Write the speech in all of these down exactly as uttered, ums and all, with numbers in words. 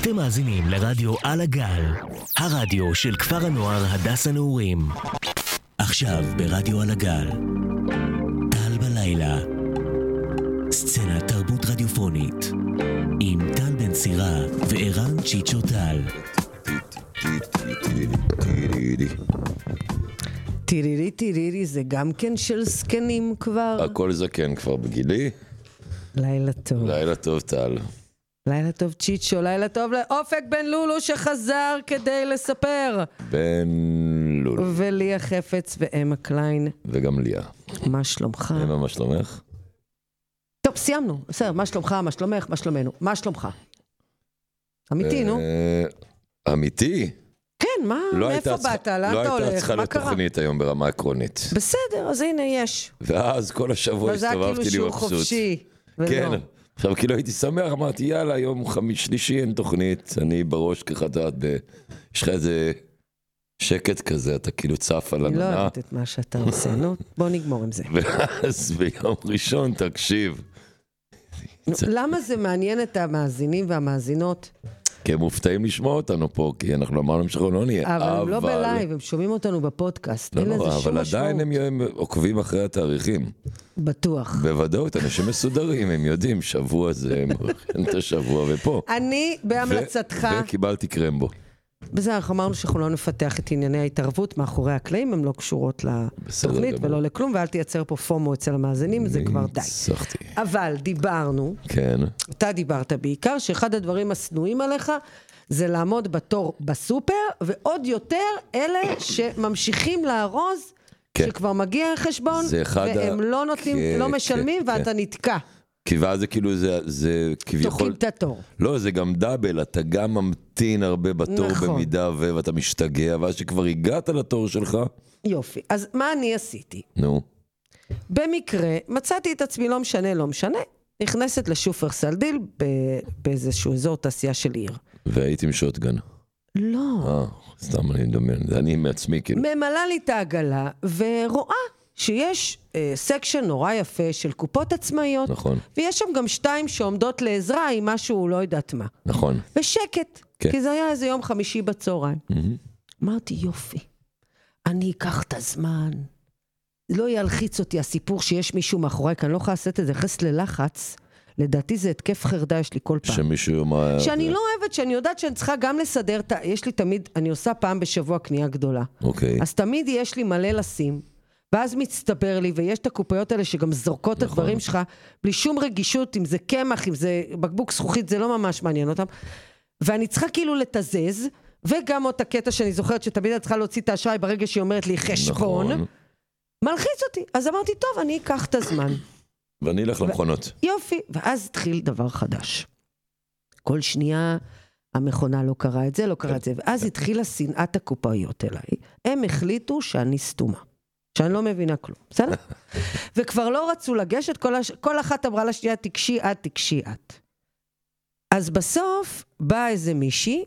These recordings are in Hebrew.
אתם מאזינים לרדיו על הגל, הרדיו של כפר הנוער הדס הנעורים. עכשיו ברדיו על הגל, טל בלילה, סצנת תרבות רדיופונית, עם טל בן סירה וערן צ'יצ'ו טל. טירירי טירירי זה גם כן של זקנים כבר? הכל זקן כבר בגילי. לילה טוב. לילה טוב טל. לילה טוב צ'יצ'ו, לילה טוב לאופק בן לולו שחזר כדי לספר. בן לולו. וליה חפץ ואמה קליין. וגם ליה. מה שלומך? אמה, מה שלומך? טוב, סיימנו. בסדר, מה שלומך, מה שלומך, מה שלומנו? מה שלומך? אמיתי, נו. אמיתי? כן, מה? מאיפה באת? לאן אתה הולך? לא הייתה צריכה מה קרה? לתוכנית היום ברמה עקרונית. בסדר, אז הנה יש. ואז כל השבוע הסתובבתי לי מבסוט. וזה כאילו שהוא חופשי. כן. עכשיו, כאילו הייתי שמח, אמרתי, יאללה, יום חמישי שלישי אין תוכנית, אני בראש כחדד, יש לך איזה שקט כזה, אתה כאילו צף על עננה. אני לא יודעת את מה שאתה עושה, נו, בוא נגמור עם זה. ואז ביום ראשון, תקשיב. למה זה מעניין את המאזינים והמאזינות? כי הם מופתעים לשמוע אותנו פה, כי אנחנו אמרנו שאנחנו לא נהיה. אבל הם לא בלייב, הם שומעים אותנו בפודקאסט. לא נורא, אבל עדיין הם עוקבים אחרי התאריכים. בטוח. בוודאות, אנשים מסודרים, הם יודעים, שבוע זה, הם הולכים את השבוע ופה. אני, בהמלצתך... וקיבלתי קרמבו. בזה אנחנו אמרנו שאנחנו לא נפתח את ענייני ההתערבות מאחורי הקלעים, הם לא קשורות לתוכנית ולא לכלום, ואל תייצר פה פומו אצל המאזינים, זה כבר די. ניצחתי. אבל דיברנו, כן. אתה דיברת בעיקר, שאחד הדברים הסנועים עליך, זה לעמוד בתור בסופר, ועוד יותר אלה שממשיכים לארוז, כן. שכבר מגיע חשבון, והם לא נותנים, כן, לא משלמים, כן, ואתה כן. נתקע. כי ואז זה כאילו, זה, זה כביכול... תוקעים את התור. לא, זה גם דאבל, אתה גם ממתין הרבה בתור נכון. במידה ו... ואתה משתגע, ואז שכבר הגעת לתור שלך... יופי. אז מה אני עשיתי? נו. במקרה, מצאתי את עצמי, לא משנה, לא משנה, נכנסת לשופרסל דיל באיזשהו אזור תעשייה של עיר. והייתי עם שוטגן. לא. אה, סתם אני מדמיין, זה אני מעצמי כאילו. ממלא לי את העגלה, ורואה שיש אה, סקשן נורא יפה של קופות עצמאיות. נכון. ויש שם גם שתיים שעומדות לעזרה עם משהו לא יודעת מה. נכון. ושקט. כן. כי זה היה איזה יום חמישי בצהריים. Mm-hmm. אמרתי, יופי. אני אקח את הזמן. לא ילחיץ אותי הסיפור שיש מישהו מאחורי, כי אני לא יכולה לעשות את זה, חס ללחץ. לדעתי זה התקף חרדה, יש לי כל פעם. שמישהו מה... שאני זה... לא אוהבת, שאני יודעת שאני צריכה גם לסדר, יש לי תמיד, אני עושה פעם בשבוע קנייה גדולה. אוקיי. אז תמיד יש לי מלא לשים, ואז מצטבר לי, ויש את הקופיות האלה שגם זורקות את נכון. הדברים שלך, בלי שום רגישות, אם זה קמח, אם זה בקבוק זכוכית, זה לא ממש מעניין אותם. ואני צריכה כאילו לתזז, וגם עוד הקטע שאני זוכרת שתמיד אני צריכה להוציא את האשראי ברגע שהיא אומרת לי חשבון. נכון. מלחיץ אותי. אז אמרתי, טוב, אני אקח את הזמן. ואני אלך למכונות. יופי. ואז התחיל דבר חדש. כל שנייה המכונה לא קרה את זה, לא קרה את זה. ואז התחילה שנאת הקופאיות אליי. הם החליטו שאני סתומה. שאני לא מבינה כלום. בסדר? וכבר לא רצו לגשת, כל, הש... כל אחת אמרה לשנייה, תקשי את, תקשי את. אז בסוף באה איזה מישהי,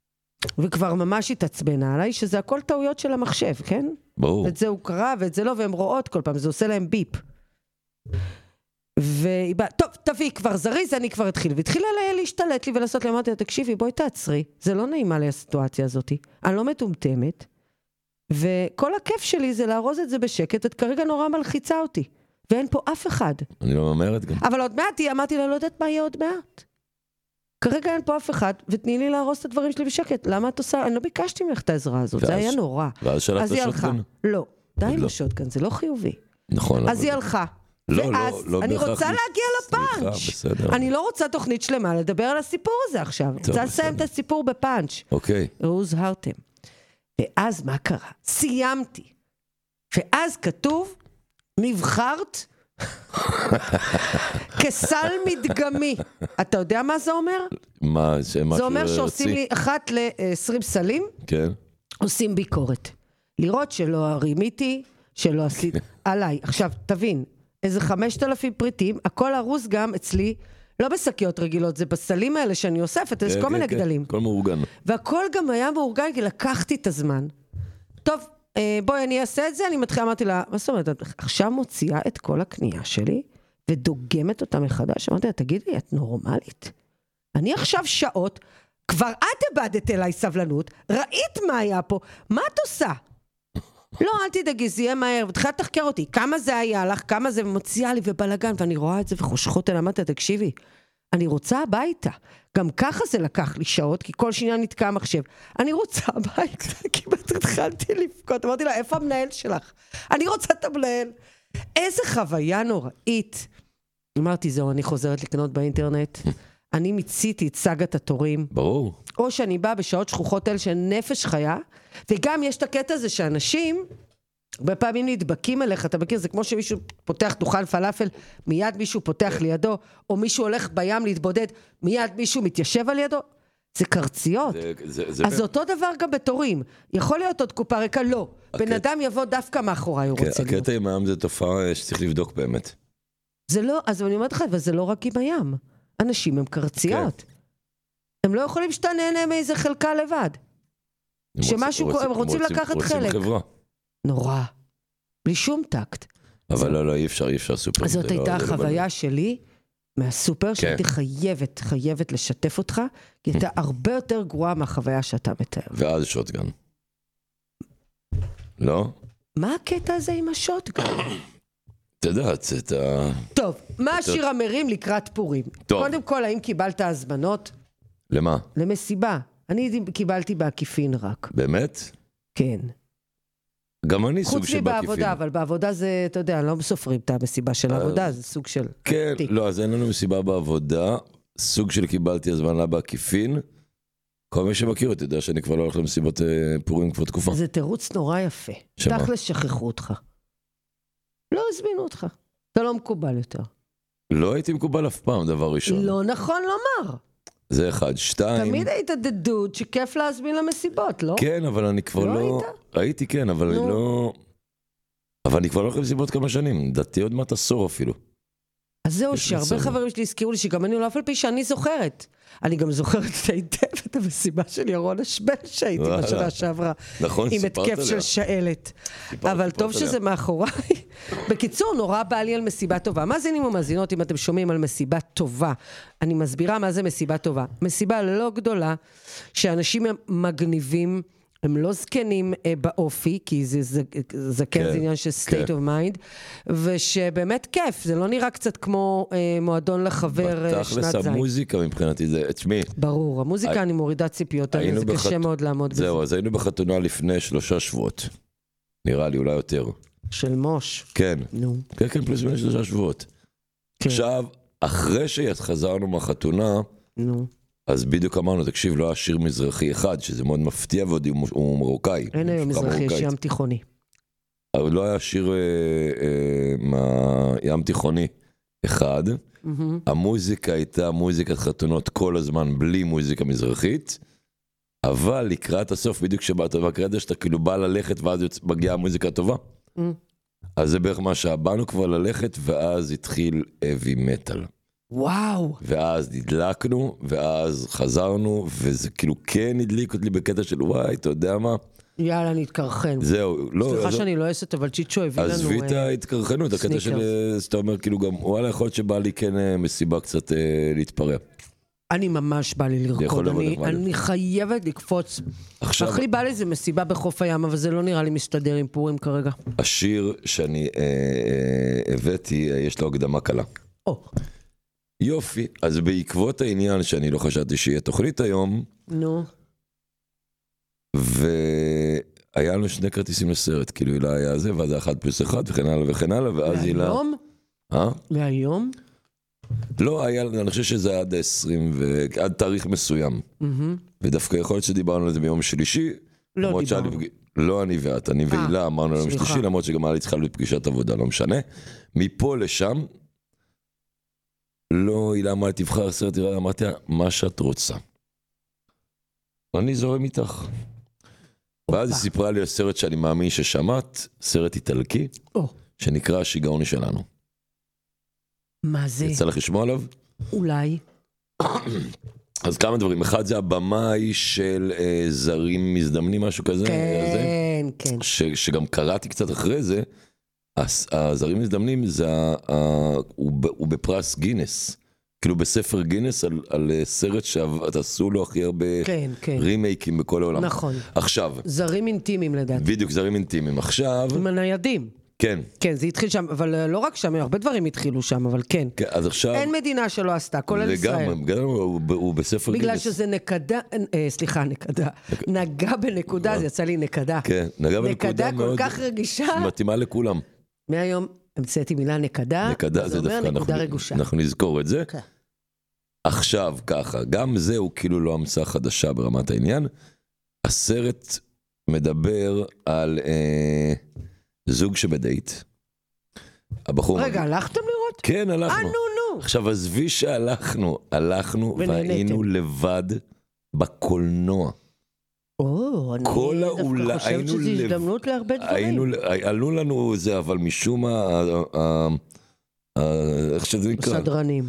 וכבר ממש התעצבנה עליי, שזה הכל טעויות של המחשב, כן? ברור. את זה הוא קרא, ואת זה לא, והן רואות כל פעם, זה עושה להם ביפ. והיא באה, טוב, תביא, כבר זריז, אני כבר התחיל, והתחילה להשתלט לי ולעשות לי, אמרתי, תקשיבי, בואי תעצרי, זה לא נעימה לי הסיטואציה הזאת, אני לא מטומטמת, וכל הכיף שלי זה לארוז את זה בשקט, את כרגע נורא מלחיצה אותי, ואין פה אף אחד. אני לא ממהרת גם. אבל עוד מעט היא, אמרתי לה, לא יודעת מה יהיה עוד מעט. כרגע אין פה אף אחד, ותני לי להרוס את הדברים שלי בשקט. למה את עושה? אני לא ביקשתי ממך את העזרה הזאת, זה היה נורא. ואז שלחת שוטגן? לא, די עם השוטגן, זה לא חיובי. נכון. אז היא הלכה. לא, ואז לא, לא אני בהכרח רוצה להגיע לפאנץ'. סליחה, בסדר. אני לא רוצה תוכנית שלמה לדבר על הסיפור הזה עכשיו. רוצה לסיים את הסיפור בפאנץ'. אוקיי. הוזהרתם. ואז מה קרה? סיימתי. ואז כתוב, נבחרת כסל מדגמי. אתה יודע מה זה אומר? מה, שמה זה אומר שעושים לי אחת ל-עשרים סלים, כן. עושים ביקורת. לראות שלא הרימיתי, שלא עשית עליי. עכשיו, תבין, איזה חמשת אלפים פריטים, הכל ארוז גם אצלי, לא בסקיות רגילות, זה בסלים האלה שאני אוספת, יש כל מיני גדלים. כל מאורגן. והכל גם היה מאורגן, כי לקחתי את הזמן. טוב, בואי, אני אעשה את זה, אני מתחילה, אמרתי לה, מה זאת אומרת, עכשיו מוציאה את כל הקנייה שלי, ודוגמת אותה מחדש, אמרתי לה, תגידי, את נורמלית? אני עכשיו שעות, כבר את הבדת אליי סבלנות, ראית מה היה פה, מה את עושה? לא, אל תדאגי, זה יהיה מהר, ותחילת תחקר אותי, כמה זה היה לך, כמה זה מוציאה לי ובלגן, ואני רואה את זה וחושכות אל אמרת, תקשיבי, אני רוצה הביתה, גם ככה זה לקח לי שעות, כי כל שנייה נתקע המחשב, אני רוצה הביתה, כמעט התחלתי לבכות, אמרתי לה, איפה המנהל שלך? אני רוצה את המנהל, איזה חוויה נוראית, אמרתי, זהו, אני חוזרת לקנות באינטרנט, אני מיציתי את סגת התורים. ברור. או שאני באה בשעות שכוחות אלה של נפש חיה, וגם יש את הקטע הזה שאנשים, הרבה פעמים נדבקים אליך, אתה מכיר, זה כמו שמישהו פותח דוכן פלאפל, מיד מישהו פותח לידו, או מישהו הולך בים להתבודד, מיד מישהו מתיישב על ידו, זה קרציות. זה, זה, זה אז זה אותו דבר גם בתורים. יכול להיות עוד קופה ריקה, לא. הקט... בן אדם יבוא דווקא מאחוריי, הוא רוצה להיות. הקטע עם הים זה תופעה שצריך לבדוק באמת. זה לא, אז אני אומרת לך, אבל זה לא רק עם הים. אנשים הם קרציות. הם לא יכולים שאתה נהנה מאיזה חלקה לבד. שמשהו, הם רוצים לקחת חלק. נורא. בלי שום טקט. אבל לא, לא, אי אפשר, אי אפשר סופר. אז זאת הייתה החוויה שלי מהסופר, שהייתי חייבת, חייבת לשתף אותך, כי הייתה הרבה יותר גרועה מהחוויה שאתה מתאר. ואז שוטגן. לא? מה הקטע הזה עם השוטגן? אתה יודעת, את ה... טוב, מה השיר המרים לקראת פורים? קודם כל, האם קיבלת הזמנות? למה? למסיבה. אני קיבלתי בעקיפין רק. באמת? כן. גם אני סוג של בעקיפין. חוץ מבעבודה, אבל בעבודה זה, אתה יודע, לא סופרים את המסיבה של העבודה, זה סוג של... כן, לא, אז אין לנו מסיבה בעבודה, סוג של קיבלתי הזמנה בעקיפין, כל מי שמכיר אותי יודע שאני כבר לא הולך למסיבות פורים כבר תקופה. זה תירוץ נורא יפה. שמה? תכל'ס שכחו אותך. לא הזמינו אותך. אתה לא מקובל יותר. לא הייתי מקובל אף פעם, דבר ראשון. לא נכון לומר. זה אחד, שתיים. תמיד היית דדוד שכיף להזמין למסיבות, לא? כן, אבל אני כבר לא... לא היית? הייתי, כן, אבל אני לא... אבל אני כבר לא הולך למסיבות כמה שנים. דעתי עוד מעט עשור אפילו. אז זהו, שהרבה חברים שלי הזכירו לי שגם אני לא אף על פי שאני זוכרת. אני גם זוכרת את היטב את המסיבה של ירון השבל שהייתי בשנה שעברה. נכון, עם התקף של שאלת. אבל טוב שזה מאחוריי. בקיצור, נורא בא לי על מסיבה טובה. מאזינים ומאזינות, אם אתם שומעים על מסיבה טובה, אני מסבירה מה זה מסיבה טובה. מסיבה לא גדולה, שאנשים מגניבים, הם לא זקנים אה, באופי, כי זה זקן זה, כן. זה עניין של state כן. of mind, ושבאמת כיף, זה לא נראה קצת כמו אה, מועדון לחבר אה, שנת זין. בתכלס המוזיקה מבחינתי זה, תשמעי. ברור, המוזיקה הי... אני מורידה ציפיות, זה בח... קשה מאוד לעמוד זהו, בזה. זהו, אז היינו בחתונה לפני שלושה שבועות, נראה לי, אולי יותר. של מוש. כן, נו. כן, כן, פלוס בין שלושה שבועות. כן. עכשיו, אחרי שחזרנו מהחתונה, נו. אז בדיוק אמרנו, תקשיב, לא היה שיר מזרחי אחד, שזה מאוד מפתיע ועוד הוא מרוקאי. אין היום מזרחי, יש ים תיכוני. אבל לא היה שיר אה, אה, מהים תיכוני אחד. Mm-hmm. המוזיקה הייתה מוזיקת חתונות כל הזמן, בלי מוזיקה מזרחית. אבל לקראת הסוף, בדיוק שבאת והקראת שאתה כאילו בא ללכת, ואז מגיעה המוזיקה טובה. Mm-hmm. אז זה בערך מה שבאנו כבר ללכת, ואז התחיל heavy metal. וואו. ואז נדלקנו, ואז חזרנו, וזה כאילו כן הדליק אותי בקטע של וואי, אתה יודע מה? יאללה, נתקרחן. זהו, לא... סליחה אז... שאני לא אעשת, אבל צ'יצ'ו הביא לנו... אז וית התקרחנות, הקטע של... אתה אומר, כאילו גם, וואלה, יכול להיות שבא לי כן מסיבה קצת אה, להתפרע. אני ממש בא לי לרקוד, אני, אני חייבת לקפוץ. עכשיו... אך לי בא לי זה מסיבה בחוף הים, אבל זה לא נראה לי מסתדר עם פורים כרגע. השיר שאני אה, אה, הבאתי, יש לו הקדמה קלה. או. יופי, אז בעקבות העניין שאני לא חשבתי שיהיה תוכנית היום, נו. והיה לנו שני כרטיסים לסרט, כאילו הילה היה זה, ואז אחד פלוס אחד, וכן הלאה וכן הלאה, ואז הילה... להיום? אה? להיום? לא, היה, אני חושב שזה עד עשרים, ועד תאריך מסוים. ודווקא יכול להיות שדיברנו על זה ביום שלישי. לא דיברנו. לא אני ואת, אני והילה אמרנו על יום שלישי, למרות שגם היה לי צריכה להיות פגישת עבודה, לא משנה. מפה לשם, לא, הילה אמרה, תבחר סרט, אמרתי, מה שאת רוצה. אני זורם איתך. ואז היא סיפרה לי על סרט שאני מאמין ששמעת, סרט איטלקי, שנקרא השיגעון שלנו. מה זה? יצא לך לשמוע עליו? אולי. אז כמה דברים. אחד זה הבמאי של אה, זרים מזדמנים, משהו כזה. כן, זה, כן. ש, שגם קראתי קצת אחרי זה, הזרים מזדמנים, זה, ה, ה, הוא, הוא בפרס גינס. כאילו בספר גינס על, על סרט שעשו לו הכי הרבה כן, כן. רימייקים בכל העולם. נכון. עכשיו. זרים אינטימיים לדעתי. בדיוק, זרים אינטימיים. עכשיו. עם הניידים. כן. כן, זה התחיל שם, אבל לא רק שם, הרבה דברים התחילו שם, אבל כן. כן, אז עכשיו... אין מדינה שלא עשתה, כולל ישראל. לגמרי, גם הוא, הוא בספר בגלל גינס. שזה נקדה, אה, סליחה, נקדה. נק... נגע בנקודה, זה יצא לי נקדה. כן, נגע בנקודה מאוד... נקדה כל כך רגישה. מתאימה לכולם. מהיום המצאתי מילה נקדה. נקדה זה דווקא, אנחנו, אנחנו נזכור את זה. Okay. עכשיו ככה, גם זה הוא כאילו לא המצאה חדשה ברמת העניין. הסרט מדבר על אה, זוג שבדייט. הבחור... רגע, מגיע. הלכתם לראות? כן, הלכנו. אה, נו, נו. עכשיו, עזבי שהלכנו, הלכנו והיינו לבד בקולנוע. או, אני דווקא חושבת שזו הזדמנות להרבה דברים. עלו לנו זה, אבל משום מה, איך שזה נקרא? סדרנים.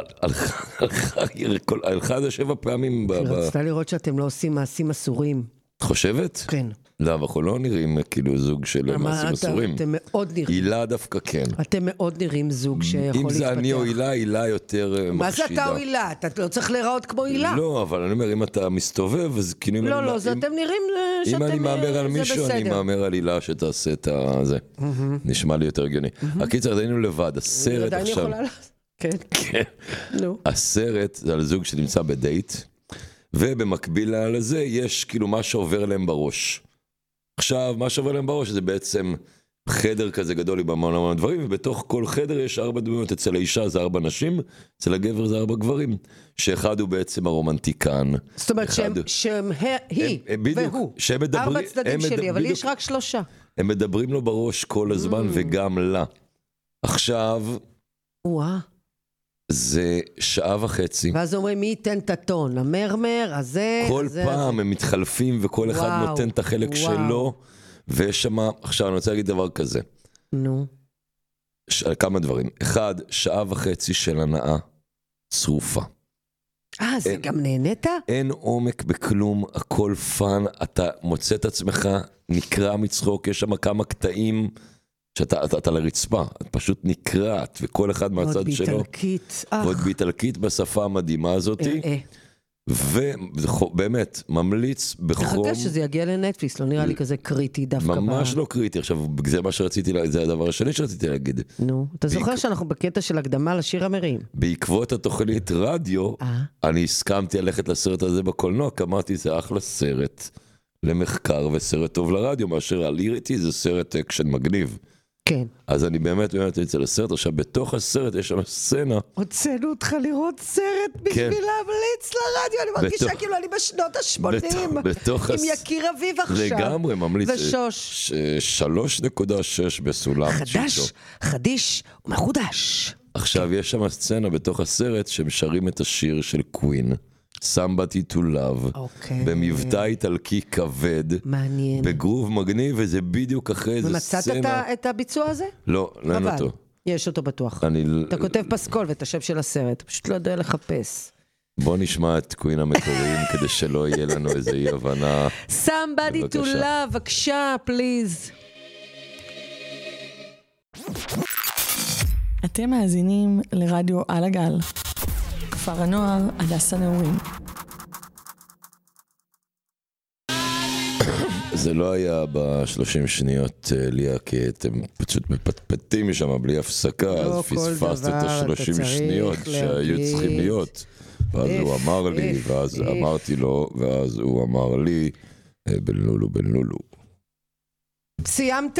הלכה זה שבע פעמים. רצתה לראות שאתם לא עושים מעשים אסורים. את חושבת? כן. לא, אנחנו לא נראים כאילו זוג של מעשים אסורים. אתם מאוד נראים. הילה דווקא כן. אתם מאוד נראים זוג שיכול להתפתח. אם זה אני או הילה, הילה יותר מחשידה. מה זה אתה או הילה? אתה לא צריך להיראות כמו הילה. לא, אבל אני אומר, אם אתה מסתובב, אז כאילו... לא, לא, אתם נראים שאתם... אם אני מאמר על מישהו, אני מאמר על הילה שתעשה את זה. נשמע לי יותר הגיוני. הקיצר, היינו לבד. הסרט עכשיו... כן. הסרט זה על זוג שנמצא בדייט. ובמקביל לזה יש כאילו מה שעובר להם בראש. עכשיו, מה שעובר להם בראש זה בעצם חדר כזה גדול עם המון המון דברים, ובתוך כל חדר יש ארבע דמויות, אצל האישה זה ארבע נשים, אצל הגבר זה ארבע גברים, שאחד הוא בעצם הרומנטיקן. זאת אומרת שהם היא והוא, ארבע צדדים שלי, אבל יש רק שלושה. הם מדברים לו בראש כל הזמן וגם לה. עכשיו... וואה. זה שעה וחצי. ואז אומרים, מי ייתן את הטון? המרמר, הזה, כל הזה, פעם הזה. הם מתחלפים, וכל אחד וואו, נותן את החלק וואו. שלו, ויש שם, עכשיו אני רוצה להגיד דבר כזה. נו. ש... כמה דברים. אחד, שעה וחצי של הנאה, צרופה. אה, זה אין, גם נהנית? אין עומק בכלום, הכל פן, אתה מוצא את עצמך, נקרא מצחוק, יש שם כמה קטעים, שאתה אתה, אתה לרצפה, את פשוט נקראת, וכל אחד מהצד שלו. ועוד באיטלקית. ועוד באיטלקית בשפה המדהימה הזאת. אה, אה. ובאמת, ממליץ בחום. תחכה שזה יגיע לנטפליקס, לא נראה לי כזה קריטי דווקא. ממש לא קריטי, עכשיו זה מה שרציתי, זה הדבר השני שרציתי להגיד. נו, אתה זוכר שאנחנו בקטע של הקדמה לשיר המרים. בעקבות התוכנית רדיו, אני הסכמתי ללכת לסרט הזה בקולנוע, כי אמרתי זה אחלה סרט למחקר וסרט טוב לרדיו, מאשר הליריטי זה סרט אקשן מגניב. כן. אז אני באמת באמת יוצא לסרט, עכשיו בתוך הסרט יש שם סצנה. הוצאנו אותך לראות סרט בשביל להמליץ לרדיו, אני מרגישה כאילו אני בשנות ה-שמונים, עם יקיר אביב עכשיו. לגמרי, ממליץ. ושוש. שלוש נקודה שש בסולם. חדש, חדיש ומחודש. עכשיו יש שם סצנה בתוך הסרט שמשרים את השיר של קווין. Somebody to Love, okay. במבטא איטלקי כבד, מעניין. בגרוב מגניב, וזה בדיוק אחרי איזה סצנה. ומצאת את הביצוע הזה? לא, לא אין אותו. יש אותו בטוח. אני... אתה כותב פסקול ואת השם של הסרט, פשוט לא יודע לחפש. בוא נשמע את קווין המקוריים, כדי שלא יהיה לנו איזה אי הבנה. Somebody to Love, בבקשה, פליז. אתם מאזינים לרדיו על הגל. כפר הנוער, הדס הנעורים. זה לא היה בשלושים שניות, ליה, כי אתם פשוט מפטפטים משם בלי הפסקה, אז פספסת את השלושים שניות שהיו צריכים להיות. ואז הוא אמר לי, ואז אמרתי לו, ואז הוא אמר לי, בן לולו, בן לולו. סיימת?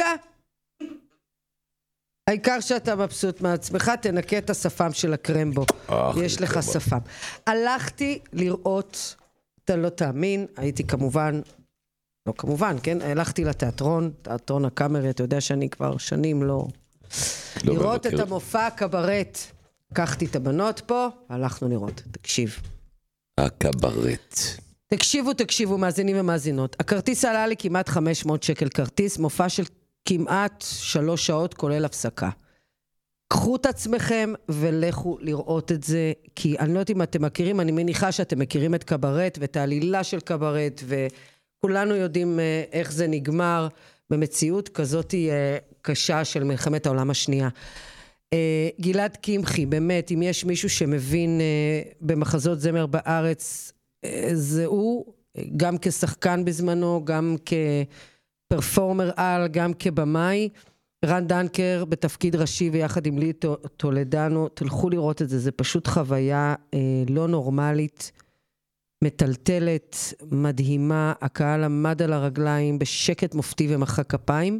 העיקר שאתה מבסוט מעצמך, תנקה את השפם של הקרמבו. יש לך שפם. הלכתי לראות, אתה לא תאמין, הייתי כמובן, לא כמובן, כן? הלכתי לתיאטרון, תיאטרון הקאמרי, אתה יודע שאני כבר שנים לא... לראות את המופע הקברט. לקחתי את הבנות פה, הלכנו לראות. תקשיב. הקברט. תקשיבו, תקשיבו, מאזינים ומאזינות. הכרטיס עלה לי כמעט חמש מאות שקל כרטיס, מופע של... כמעט שלוש שעות כולל הפסקה. קחו את עצמכם ולכו לראות את זה, כי אני לא יודעת אם אתם מכירים, אני מניחה שאתם מכירים את קברט ואת העלילה של קברט, וכולנו יודעים איך זה נגמר במציאות כזאת קשה של מלחמת העולם השנייה. גלעד קמחי, באמת, אם יש מישהו שמבין במחזות זמר בארץ, זה הוא, גם כשחקן בזמנו, גם כפרפורמר על, גם כבמאי. רן דנקר בתפקיד ראשי ויחד עם לי טולדנו, תלכו לראות את זה, זה פשוט חוויה לא נורמלית, מטלטלת, מדהימה, הקהל עמד על הרגליים בשקט מופתי ומחא כפיים.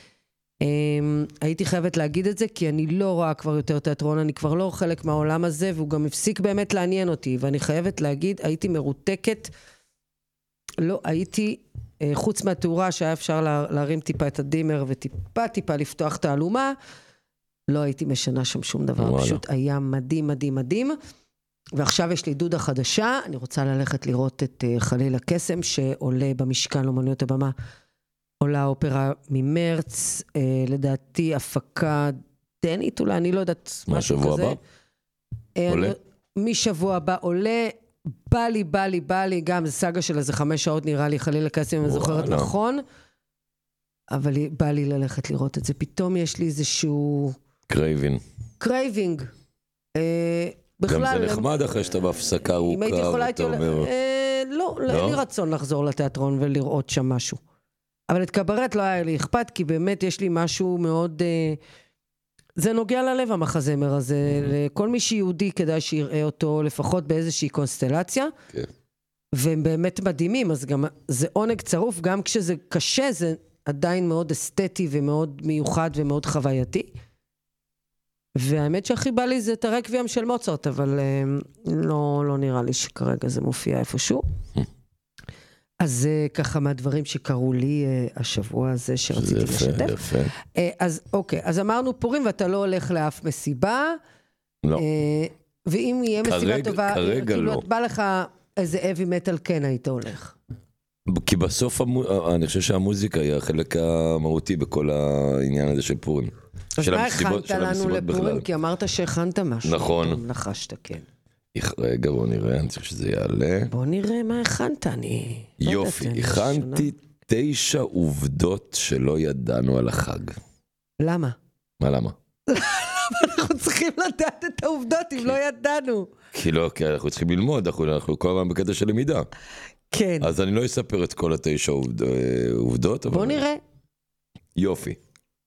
הייתי חייבת להגיד את זה, כי אני לא רואה כבר יותר תיאטרון, אני כבר לא חלק מהעולם הזה, והוא גם הפסיק באמת לעניין אותי, ואני חייבת להגיד, הייתי מרותקת, לא הייתי, חוץ מהתאורה שהיה אפשר להרים טיפה את הדימר, וטיפה טיפה לפתוח את העלומה, לא הייתי משנה שם שום דבר, פשוט היה מדהים, מדהים, מדהים, ועכשיו יש לי דודה חדשה, אני רוצה ללכת לראות את חליל הקסם, שעולה במשכן לאמנויות הבמה, עולה אופרה ממרץ, אה, לדעתי הפקה דנית, אולי אני לא יודעת מה משהו שבוע כזה. הבא? אה, עולה? משבוע הבא עולה, בא לי, בא לי, בא לי, גם סגה של איזה חמש שעות נראה לי, חליל הקסם, אם אני זוכרת נכון, אבל בא לי ללכת לראות את זה. פתאום יש לי איזשהו... קרייבינג. קרייבינג. אה, בכלל... גם זה נחמד אחרי שאתה בהפסקה ארוכה, אם הייתי יכולה, הייתי... אומר... אה, לא, לא, אין לי רצון לחזור לתיאטרון ולראות שם משהו. אבל את קברט לא היה לי אכפת, כי באמת יש לי משהו מאוד... אה, זה נוגע ללב המחזמר הזה. לכל מי שיהודי כדאי שיראה אותו, לפחות באיזושהי קונסטלציה. כן. והם באמת מדהימים, אז גם זה עונג צרוף, גם כשזה קשה, זה עדיין מאוד אסתטי ומאוד מיוחד ומאוד חווייתי. והאמת שהכי בא לי זה את הרקוויאם של מוצרט, אבל אה, לא, לא נראה לי שכרגע זה מופיע איפשהו. אז זה ככה מהדברים שקראו לי uh, השבוע הזה שרציתי יפה, לשתף. יפה. Uh, אז אוקיי, אז אמרנו פורים ואתה לא הולך לאף מסיבה. לא. Uh, ואם יהיה כרגע, מסיבה טובה, כרגע כאילו לא. את בא לך איזה אבי מטל כן היית הולך. כי בסוף המו... אני חושב שהמוזיקה היא החלק המהותי בכל העניין הזה של פורים. אז של מה המסיבות, הכנת של לנו המסיבות לפורים? בכלל. כי אמרת שהכנת משהו. נכון. נחשת, כן. רגע, בוא נראה, אני צריך שזה יעלה. בוא נראה מה הכנת, אני... יופי, הכנתי תשע עובדות שלא ידענו על החג. למה? מה למה? אנחנו צריכים לדעת את העובדות אם לא ידענו. כי לא, כי אנחנו צריכים ללמוד, אנחנו כל הזמן בקטע של למידה. כן. אז אני לא אספר את כל התשע עובדות. בוא נראה. יופי.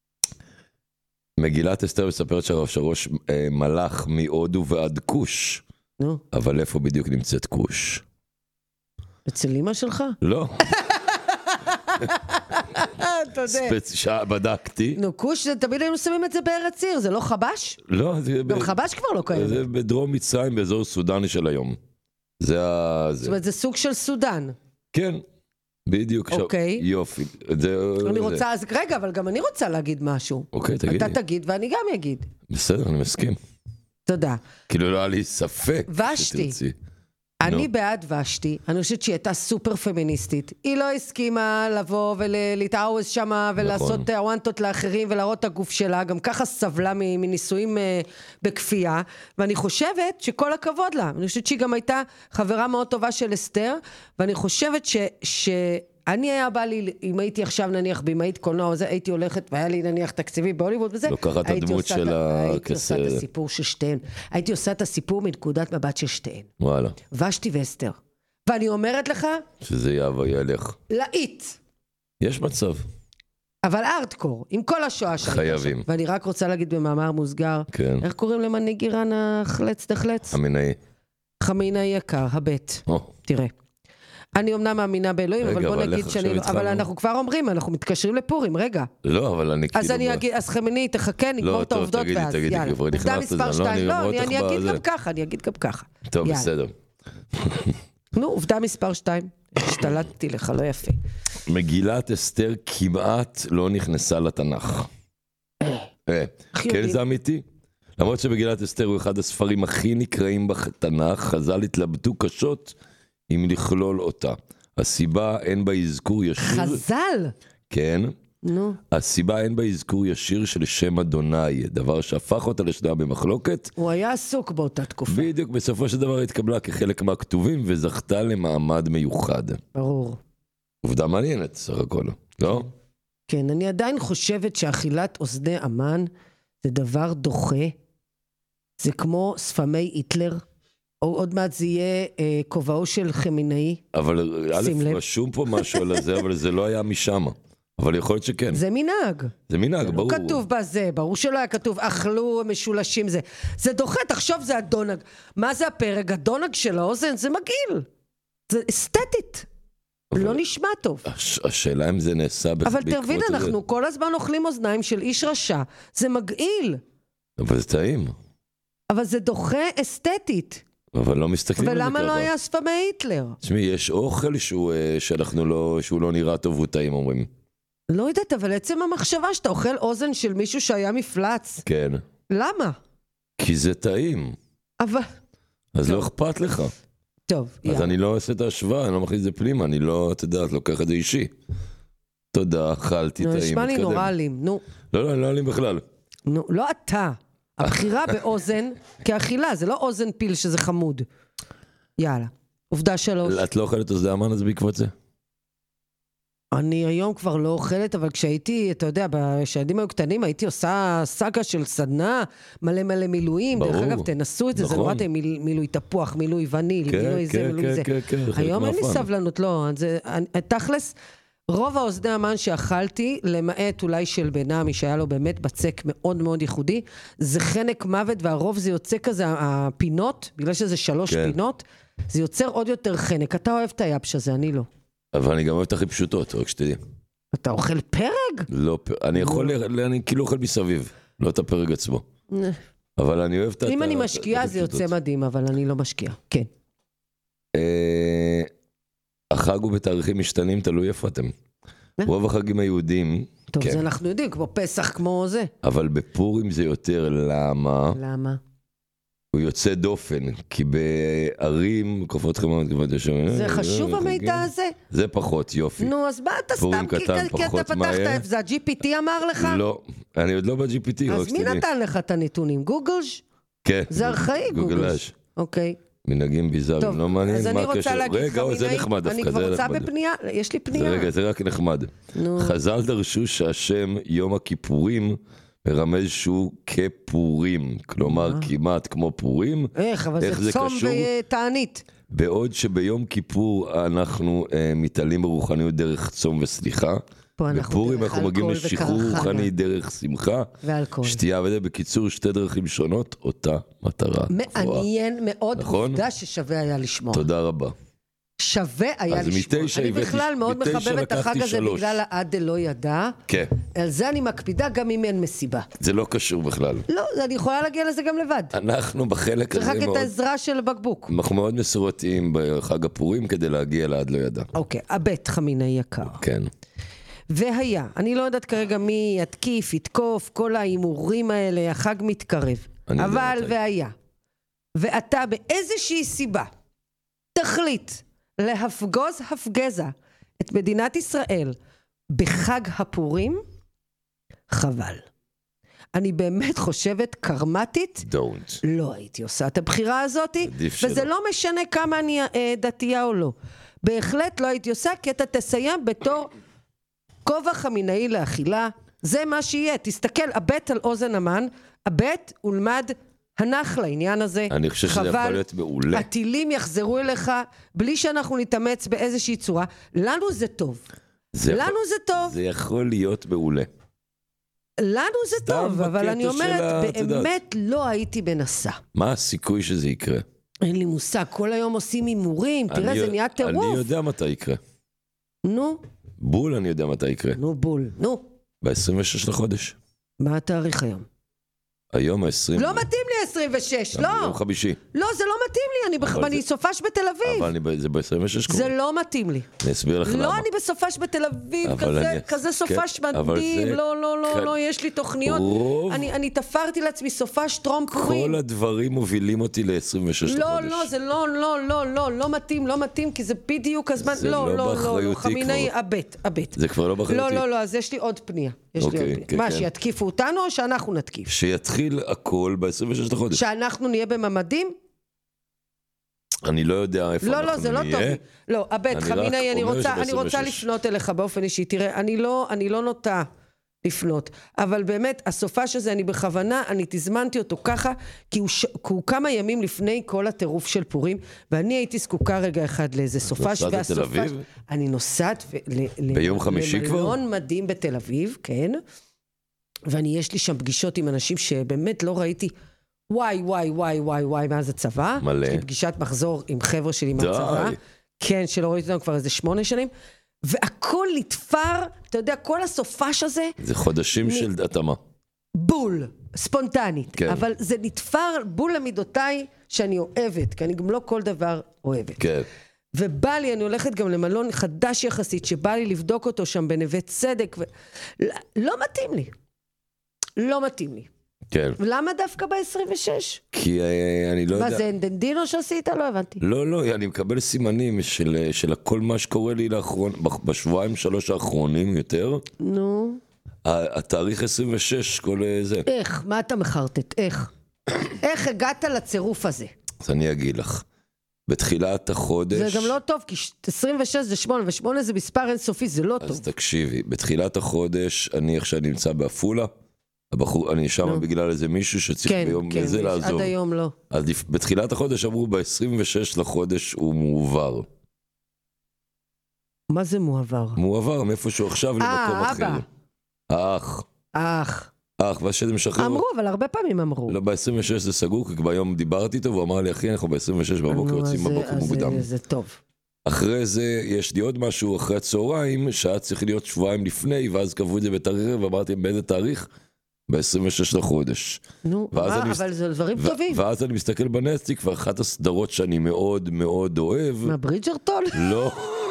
מגילת אסתר מספרת שהרב שרוש מלך מהודו ועד כוש. נו. אבל איפה בדיוק נמצאת כוש? אצל אמא שלך? לא. תודה. בדקתי. נו, כוש, תמיד היינו שמים את זה בארץ עיר, זה לא חבש? לא. גם חבש כבר לא קיים. זה בדרום מצרים, באזור סודני של היום. זה ה... זאת אומרת, זה סוג של סודן. כן. בדיוק. אוקיי. יופי. אני רוצה, אז רגע, אבל גם אני רוצה להגיד משהו. אוקיי, תגידי. אתה תגיד ואני גם אגיד. בסדר, אני מסכים. תודה. כאילו לא היה לי ספק. ושתי. אני בעד ושתי, אני חושבת שהיא הייתה סופר פמיניסטית. היא לא הסכימה לבוא ולהתעווז שמה ולעשות וואנטות לאחרים ולהראות את הגוף שלה, גם ככה סבלה מניסויים בכפייה, ואני חושבת שכל הכבוד לה. אני חושבת שהיא גם הייתה חברה מאוד טובה של אסתר, ואני חושבת ש... ש... אני היה בא לי, אם הייתי עכשיו נניח במאית קולנוע, הייתי הולכת, והיה לי נניח תקציבי בהוליווד וזה, לוקחת הדמות של ה... הייתי עושה את הסיפור של שתיהן. הייתי עושה את הסיפור מנקודת מבט של שתיהן. וואלה. ושתי ואסתר. ואני אומרת לך... שזה יעבור ילך. לאית. יש מצב. אבל ארטקור, עם כל השואה שם. חייבים. ואני רק רוצה להגיד במאמר מוסגר, כן. איך קוראים למנהיג איראן החלץ דחלץ? חמינאי. חמינאי יקר, הבית. או. תראה. אני אמנם מאמינה באלוהים, אבל בוא נגיד שאני לא... אבל אנחנו כבר אומרים, אנחנו מתקשרים לפורים, רגע. לא, אבל אני כאילו... אז אני אגיד, אז חמני, תחכה, נגמור את העובדות ואז, יאללה. עובדה מספר שתיים, לא, אני אגיד גם ככה, אני אגיד גם ככה. טוב, בסדר. נו, עובדה מספר שתיים. השתלטתי לך, לא יפה. מגילת אסתר כמעט לא נכנסה לתנ"ך. כן, זה אמיתי. למרות שמגילת אסתר הוא אחד הספרים הכי נקראים בתנ"ך, חז"ל התלבטו קשות אם לכלול אותה. הסיבה אין בה אזכור ישיר... חז"ל? כן. נו. הסיבה אין בה אזכור ישיר של שם אדוני, דבר שהפך אותה לשנויה במחלוקת. הוא היה עסוק באותה תקופה. בדיוק, בסופו של דבר התקבלה כחלק מהכתובים וזכתה למעמד מיוחד. ברור. עובדה מעניינת, סך הכל, לא? כן, אני עדיין חושבת שאכילת אוזני אמן זה דבר דוחה, זה כמו ספמי היטלר, או עוד מעט זה יהיה אה, כובעו של חמינאי. אבל א', רשום פה משהו על זה, אבל זה לא היה משם. אבל יכול להיות שכן. זה מנהג. זה מנהג, ברור. לא כתוב בזה, ברור שלא היה כתוב, אכלו משולשים זה. זה דוחה, תחשוב, זה הדונג. מה זה הפרק? הדונג של האוזן, זה מגעיל. זה אסתטית. לא נשמע טוב. הש, השאלה אם זה נעשה בעקבות אבל תרבין, אנחנו כל הזמן אוכלים אוזניים של איש רשע. זה מגעיל. אבל זה טעים. אבל זה דוחה אסתטית. אבל לא מסתכלים על זה ככה. ולמה לא היה ספמי היטלר? תשמעי, יש אוכל שהוא, שאנחנו לא, שהוא לא נראה טוב וטעים, אומרים. לא יודעת, אבל עצם המחשבה שאתה אוכל אוזן של מישהו שהיה מפלץ. כן. למה? כי זה טעים. אבל... אז לא אכפת לך. טוב, אז אני לא עושה את ההשוואה, אני לא מכניס את זה פנימה, אני לא, אתה יודע, לוקח את זה אישי. תודה, אכלתי טעים, מתקדם. נשמע לי נורא אלים, נו. לא, לא, לא אלים בכלל. נו, לא אתה. הבחירה באוזן, כאכילה, זה לא אוזן פיל שזה חמוד. יאללה, עובדה שלוש. את לא אוכלת אוזני המן אז בעקבות זה? אני היום כבר לא אוכלת, אבל כשהייתי, אתה יודע, כשהילדים היו קטנים, הייתי עושה סאגה של סדנה, מלא מלא מילואים. ברור. דרך אגב, תנסו את זה, נכון. זה נורא, מיל, מילוי תפוח, מילוי וניל, כן, מילוי כן, זה, מילוי כן, זה. כן, כן, היום אין לי מהפן. סבלנות, לא. זה, אני, תכלס, רוב האוזני המן שאכלתי, למעט אולי של בנעמי, שהיה לו באמת בצק מאוד מאוד ייחודי, זה חנק מוות, והרוב זה יוצא כזה, הפינות, בגלל שזה שלוש כן. פינות, זה יוצר עוד יותר חנק. אתה אוהב את היבש הזה, אני לא. אבל אני גם אוהב את הכי פשוטות, רק שתדעי. אתה אוכל פרג? לא, אני יכול, אני כאילו אוכל מסביב, לא את הפרג עצמו. אבל אני אוהב את... אם אני משקיעה זה יוצא מדהים, אבל אני לא משקיעה, כן. החג הוא בתאריכים משתנים, תלוי איפה אתם. רוב החגים היהודים... טוב, זה אנחנו יודעים, כמו פסח, כמו זה. אבל בפורים זה יותר, למה? למה? הוא יוצא דופן, כי בערים, קופות חמות, קופות ישרים... זה חשוב המידע הזה? זה פחות, יופי. נו, אז מה אתה סתם, כי אתה פתחת איפה, זה ה-ג'י פי טי אמר לך? לא, אני עוד לא ב-ג'י פי טי. אז מי נתן לך את הנתונים? גוגלש? כן. זה ארכאי גוגלש. אוקיי. מנהגים ביזארים, לא מעניין מה הקשר. אז אני רוצה להגיד לך, רגע, זה נחמד דווקא, אני כבר רוצה בפנייה, יש לי פנייה. רגע, זה רק נחמד. חז"ל דרשו שהשם יום הכיפורים מרמז שהוא כפורים, כלומר כמעט כמו פורים. איך, אבל זה צום ותענית. בעוד שביום כיפור אנחנו מתעלים ברוחניות דרך צום וסליחה. בפורים אנחנו מגיעים לשחרור רוחני דרך שמחה, שתייה וזה, בקיצור שתי דרכים שונות, אותה מטרה. מעניין מאוד, עובדה ששווה היה לשמוע. תודה רבה. שווה היה לשמוע. אני בכלל מאוד מחבב את החג הזה בגלל העד לא ידע. כן. על זה אני מקפידה גם אם אין מסיבה. זה לא קשור בכלל. לא, אני יכולה להגיע לזה גם לבד. אנחנו בחלק הזה מאוד... צריך רק את העזרה של הבקבוק. אנחנו מאוד מסורתיים בחג הפורים כדי להגיע לעד לא ידע. אוקיי, הבית חמינאי יקר. כן. והיה, אני לא יודעת כרגע מי יתקיף, יתקוף, כל האימורים האלה, החג מתקרב. אבל והיה. ואתה באיזושהי סיבה תחליט להפגוז הפגזה את מדינת ישראל בחג הפורים, חבל. אני באמת חושבת קרמטית, Don't. לא הייתי עושה את הבחירה הזאת, וזה לא משנה כמה אני דתייה או לא. בהחלט לא הייתי עושה, כי אתה תסיים בתור כובע חמינאי לאכילה, זה מה שיהיה. תסתכל, הבט על אוזן המן, הבט ולמד הנח לעניין הזה. אני חושב שזה יכול להיות מעולה. הטילים יחזרו אליך, בלי שאנחנו נתאמץ באיזושהי צורה. לנו זה טוב. זה לנו יכול, זה טוב. זה יכול להיות מעולה. לנו זה טוב, אבל אני אומרת, ה, באמת לא הייתי מנסה. מה הסיכוי שזה יקרה? אין לי מושג, כל היום עושים הימורים, תראה, זה נהיה טירוף. אני יודע מתי יקרה. נו. בול אני יודע מתי יקרה. נו בול, נו. ב-עשרים ושש לחודש. מה התאריך היום? היום ה-עשרים. לא מתאים לי עשרים ושש, לא. יום חמישי. לא, זה לא מתאים לי, אני בסופש בתל אביב. אבל זה ב-עשרים ושש קורה. זה לא מתאים לי. אני אסביר לך למה. לא, אני בסופש בתל אביב, כזה סופש מדהים, לא, לא, לא, לא, יש לי תוכניות. אני תפרתי לעצמי סופש טרום פורים. כל הדברים מובילים אותי ל-עשרים ושש לחודש. לא, לא, זה לא, לא, לא, לא, לא מתאים, לא מתאים, כי זה בדיוק הזמן. לא, לא, לא, חמינאי, הבט, הבט. זה כבר לא באחריותי. לא, לא, לא, אז יש לי עוד פנייה. יש לי עוד פנייה. מה, שיתקיפו אותנו או שאנחנו נתקיף? שיתחיל הכל ב-עשרים ושש לחודש. שאנחנו נהיה בממדים? אני לא יודע איפה לא, אנחנו נהיה. לא, לא, זה לא טוב. לא, הבט, חמינאי, אני רוצה, אני רוצה לפנות אליך באופן אישי. תראה, אני לא, אני לא נוטה לפנות. אבל באמת, הסופה שזה, אני בכוונה, אני תזמנתי אותו ככה, כי הוא, ש... כי הוא כמה ימים לפני כל הטירוף של פורים, ואני הייתי זקוקה רגע אחד לאיזה סופה. נוסעת לתל אביב? אני נוסעת ו... ביום חמישי כבר? למלון מדהים בתל אביב, כן. ואני, יש לי שם פגישות עם אנשים שבאמת לא ראיתי, וואי, וואי, וואי, וואי, וואי, מאז הצבא. מלא. יש לי פגישת מחזור עם חבר'ה שלי מהצבא. כן, שלא ראיתי אותם כבר איזה שמונה שנים. והכל נתפר, אתה יודע, כל הסופש הזה... זה חודשים נ... של התאמה. בול, ספונטנית. כן. אבל זה נתפר בול למידותיי שאני אוהבת, כי אני גם לא כל דבר אוהבת. כן. ובא לי, אני הולכת גם למלון חדש יחסית, שבא לי לבדוק אותו שם בנווה צדק, ו... לא מתאים לי. לא מתאים לי. כן. ולמה דווקא ב-עשרים ושש? כי אני לא יודע... מה, זה אנדנדינו שעשית? לא הבנתי. לא, לא, אני מקבל סימנים של, של כל מה שקורה לי לאחרון, בשבועיים שלוש האחרונים יותר. נו. התאריך עשרים ושש, כל זה. איך? מה אתה מחרטט? איך? איך הגעת לצירוף הזה? אז אני אגיד לך. בתחילת החודש... זה גם לא טוב, כי עשרים ושש זה שמונה, ושמונה זה מספר אינסופי, זה לא טוב. אז תקשיבי, בתחילת החודש, אני עכשיו נמצא באפולה, הבחור, אני שם בגלל איזה מישהו שצריך כן, ביום כן, זה לעזוב. עד היום לא. אז בתחילת החודש אמרו, ב-עשרים ושש לחודש הוא מועבר. מה זה מועבר? מועבר, מאיפשהו עכשיו למקום אה, אחר. אבא. האח. האח. אח, והשד משחרר. אמרו, אבל הרבה פעמים אמרו. לא, ב-עשרים ושש זה סגור, כי ביום דיברתי איתו, והוא אמר לי, אחי, אנחנו ב-עשרים ושש בבוקר יוצאים בבוקר מוקדם. אז זה טוב. אחרי זה, יש לי עוד משהו, אחרי הצהריים, שהיה צריך להיות שבועיים לפני, ואז קבעו את זה בתאריך, ואמרתי, באיזה תאריך? ב-עשרים ושש לחודש. נו, מה, אבל זה דברים טובים. ואז אני מסתכל בנטפליקס, ואחת הסדרות שאני מאוד מאוד אוהב... מה, ברידג'רטון? לא.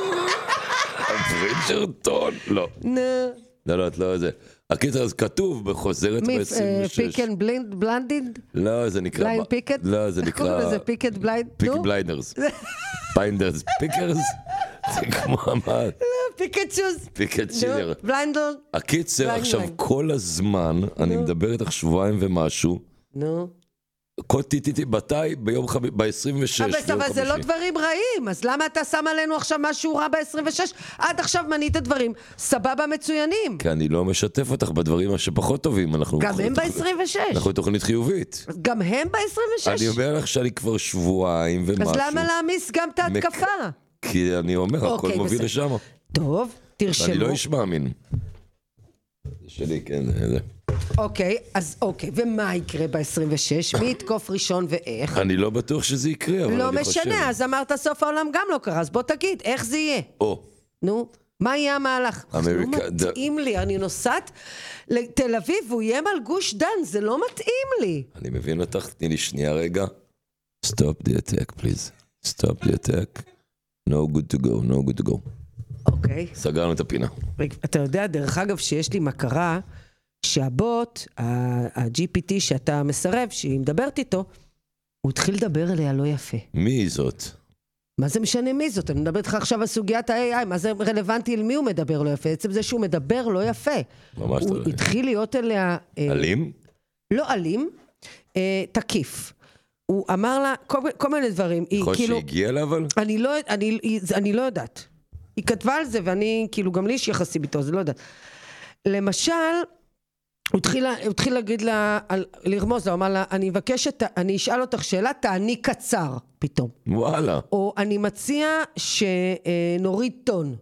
ברידג'רטון? לא. נו. לא, לא, את לא זה. הקיצר, אז כתוב בחוזרת ב-עשרים ושש. פיק אנד בלנדינד? לא, זה נקרא... בליינד פיקט? לא, זה נקרא... איך קוראים לזה פיק אנד בליינד? פיק בליינדרס. ביינדרס. פיקרס? זה כמו אמר. פיקצ'וז. פיקצ'ילר. בליינדר. הקיצר, עכשיו כל הזמן, אני מדבר איתך שבועיים ומשהו. נו. כל טיטיטי בתאי ביום חמישי, ב-עשרים ושש. אבל זה לא דברים רעים, אז למה אתה שם עלינו עכשיו משהו רע ב-עשרים ושש? עד עכשיו מנית דברים סבבה מצוינים. כי אני לא משתף אותך בדברים שפחות טובים. גם הם ב-עשרים ושש. אנחנו תוכנית חיובית. גם הם ב-עשרים ושש. אני אומר לך שאני כבר שבועיים ומשהו. אז למה להמיס גם את ההתקפה? כי אני אומר, הכל מוביל לשם. טוב, תרשמו. אני לא איש מאמין. זה שלי, כן, זה. אוקיי, אז אוקיי, ומה יקרה ב-עשרים ושש? מי יתקוף ראשון ואיך? אני לא בטוח שזה יקרה, אבל לא אני חושב. משנה, אז אמרת סוף העולם גם לא קרה, אז בוא תגיד, איך זה יהיה? או. נו, מה יהיה המהלך? אמריקה... לא מתאים לי, אני נוסעת לתל אביב, והוא יהיה על גוש דן, זה לא מתאים לי. אני מבין אותך, תני לי שנייה רגע. Stop the attack, please. Stop the attack. No good to go, no good to go. אוקיי. סגרנו את הפינה. אתה יודע, דרך אגב, שיש לי מכרה, שהבוט, ה-ג'י פי טי שאתה מסרב, שהיא מדברת איתו, הוא התחיל לדבר אליה לא יפה. מי זאת? מה זה משנה מי זאת? אני מדבר איתך עכשיו על סוגיית ה-איי איי, מה זה רלוונטי אל מי הוא מדבר לא יפה? עצם זה שהוא מדבר לא יפה. ממש הוא טוב. התחיל להיות אליה... אלים? לא אלים, תקיף. הוא אמר לה כל, כל מיני דברים. יכול כאילו, שהגיע לה אבל? אני לא, אני, אני לא יודעת. היא כתבה על זה ואני, כאילו, גם לי יש יחסי ביתו, אז אני לא יודעת. למשל, הוא התחיל, הוא התחיל להגיד לה, לרמוז לה, הוא אמר לה, אני מבקשת, אני אשאל אותך שאלה, תעני קצר, פתאום. וואלה. או אני מציע שנוריד טון.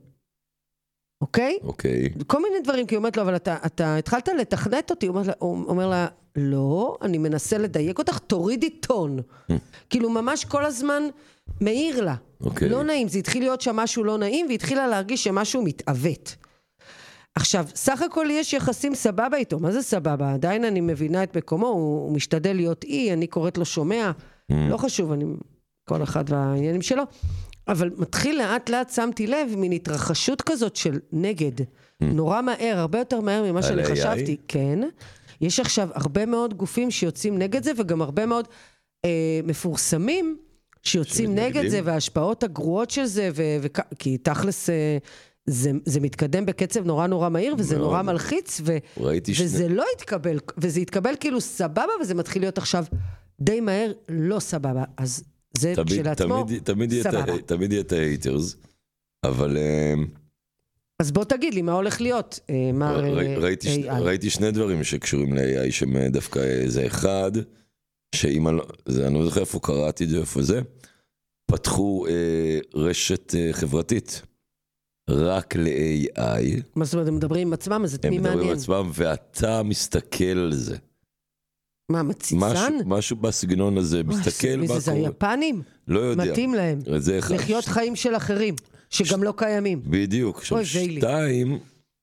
אוקיי? אוקיי. כל מיני דברים, כי היא אומרת לו, אבל אתה, אתה התחלת לתכנת אותי, הוא אומר לה, הוא אומר לה, לא, אני מנסה לדייק אותך, תורידי טון. כאילו ממש כל הזמן מעיר לה. אוקיי. לא נעים, זה התחיל להיות שם משהו לא נעים, והתחילה להרגיש שמשהו מתעוות. עכשיו, סך הכל יש יחסים סבבה איתו, מה זה סבבה? עדיין אני מבינה את מקומו, הוא, הוא משתדל להיות אי, אני קוראת לו שומע, לא חשוב, אני, כל אחד והעניינים שלו, אבל מתחיל לאט לאט, שמתי לב, מין התרחשות כזאת של נגד, נורא מהר, הרבה יותר מהר ממה שאני חשבתי, כן, יש עכשיו הרבה מאוד גופים שיוצאים נגד זה, וגם הרבה מאוד אה, מפורסמים שיוצאים נגד זה, וההשפעות הגרועות של זה, ו- ו- כי תכלס אה, זה, זה מתקדם בקצב נורא נורא מהיר, וזה נורא מלחיץ, ו- וזה שני... לא התקבל, וזה התקבל כאילו סבבה, וזה מתחיל להיות עכשיו די מהר לא סבבה, אז זה תמיד, כשלעצמו תמיד, תמיד סבבה. תמיד יהיה את ההייטרס, אבל אז בוא תגיד לי, מה הולך להיות, מר איי איי? ראיתי שני דברים שקשורים ל-איי איי, שדווקא זה אחד, שאם אני לא זוכר איפה קראתי את זה, איפה זה, פתחו רשת חברתית, רק ל-איי איי. מה זאת אומרת, הם מדברים עם עצמם, אז את מי מעניין? הם מדברים עם עצמם, ואתה מסתכל על זה. מה, מציצן? משהו בסגנון הזה, מסתכל... מי זה, זה היפנים? לא יודע. מתאים להם. לחיות חיים של אחרים, שגם לא קיימים. בדיוק. שתיים,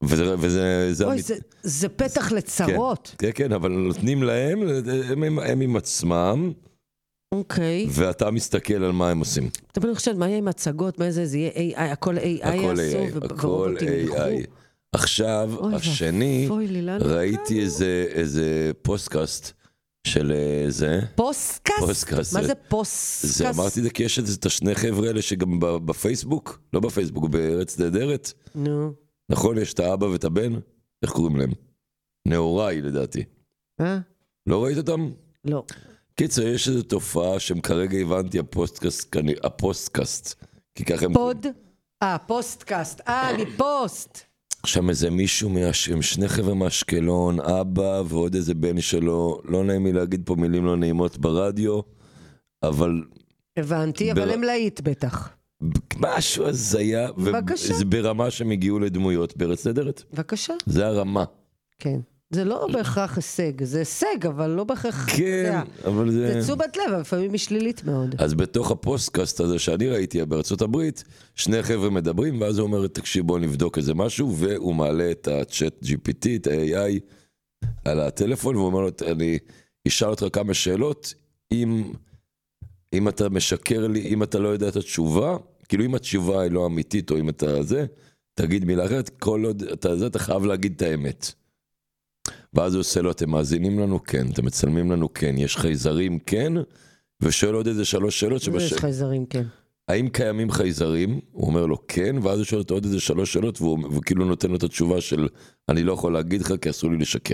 וזה... אוי, זה פתח לצרות. כן, כן, אבל נותנים להם, הם עם עצמם, אוקיי. ואתה מסתכל על מה הם עושים. אתה בטח חושב, מה יהיה עם הצגות, מה זה, זה יהיה איי איי, הכל איי איי יעשו, הכל איי איי. עכשיו, השני, ראיתי איזה פוסטקאסט של זה. פוסטקאסט? מה זה פוסטקאסט? זה, אמרתי את זה, כי יש את השני חבר'ה האלה שגם בפייסבוק, לא בפייסבוק, בארץ נהדרת. נו. נכון, יש את האבא ואת הבן, איך קוראים להם? נאוריי, לדעתי. אה? לא ראית אותם? לא. קיצר, יש איזו תופעה שהם כרגע הבנתי, הפוסטקאסט, הפוסטקאסט. פוד? אה, פוסטקאסט. אה, אני פוסט. שם איזה מישהו, מהשם, שני חבר'ה מאשקלון, אבא ועוד איזה בן שלו, לא נעים לי להגיד פה מילים לא נעימות ברדיו, אבל... הבנתי, אבל הם להיט בטח. משהו הזיה, בבקשה. וזה ברמה שהם הגיעו לדמויות בארץ נהדרת. בבקשה. זה הרמה. כן. זה לא בהכרח הישג, זה הישג, אבל לא בהכרח... כן, אבל זה... זה תשומת לב, לפעמים היא שלילית מאוד. אז בתוך הפוסטקאסט הזה שאני ראיתי בארצות הברית, שני חבר'ה מדברים, ואז הוא אומר, תקשיב, בוא נבדוק איזה משהו, והוא מעלה את הצ'אט ג'י פי טי, את ה-איי איי, על הטלפון, והוא אומר לו, אני אשאל אותך כמה שאלות, אם, אם אתה משקר לי, אם אתה לא יודע את התשובה, כאילו אם התשובה היא לא אמיתית, או אם אתה זה, תגיד מילה אחרת, כל עוד אתה זה, אתה חייב להגיד את האמת. ואז הוא עושה לו, אתם מאזינים לנו? כן. אתם מצלמים לנו? כן. יש חייזרים? כן. ושואל עוד איזה שלוש שאלות. יש חייזרים? כן. האם קיימים חייזרים? הוא אומר לו כן, ואז הוא שואל עוד איזה שלוש שאלות, והוא כאילו נותן לו את התשובה של, אני לא יכול להגיד לך כי אסור לי לשקר.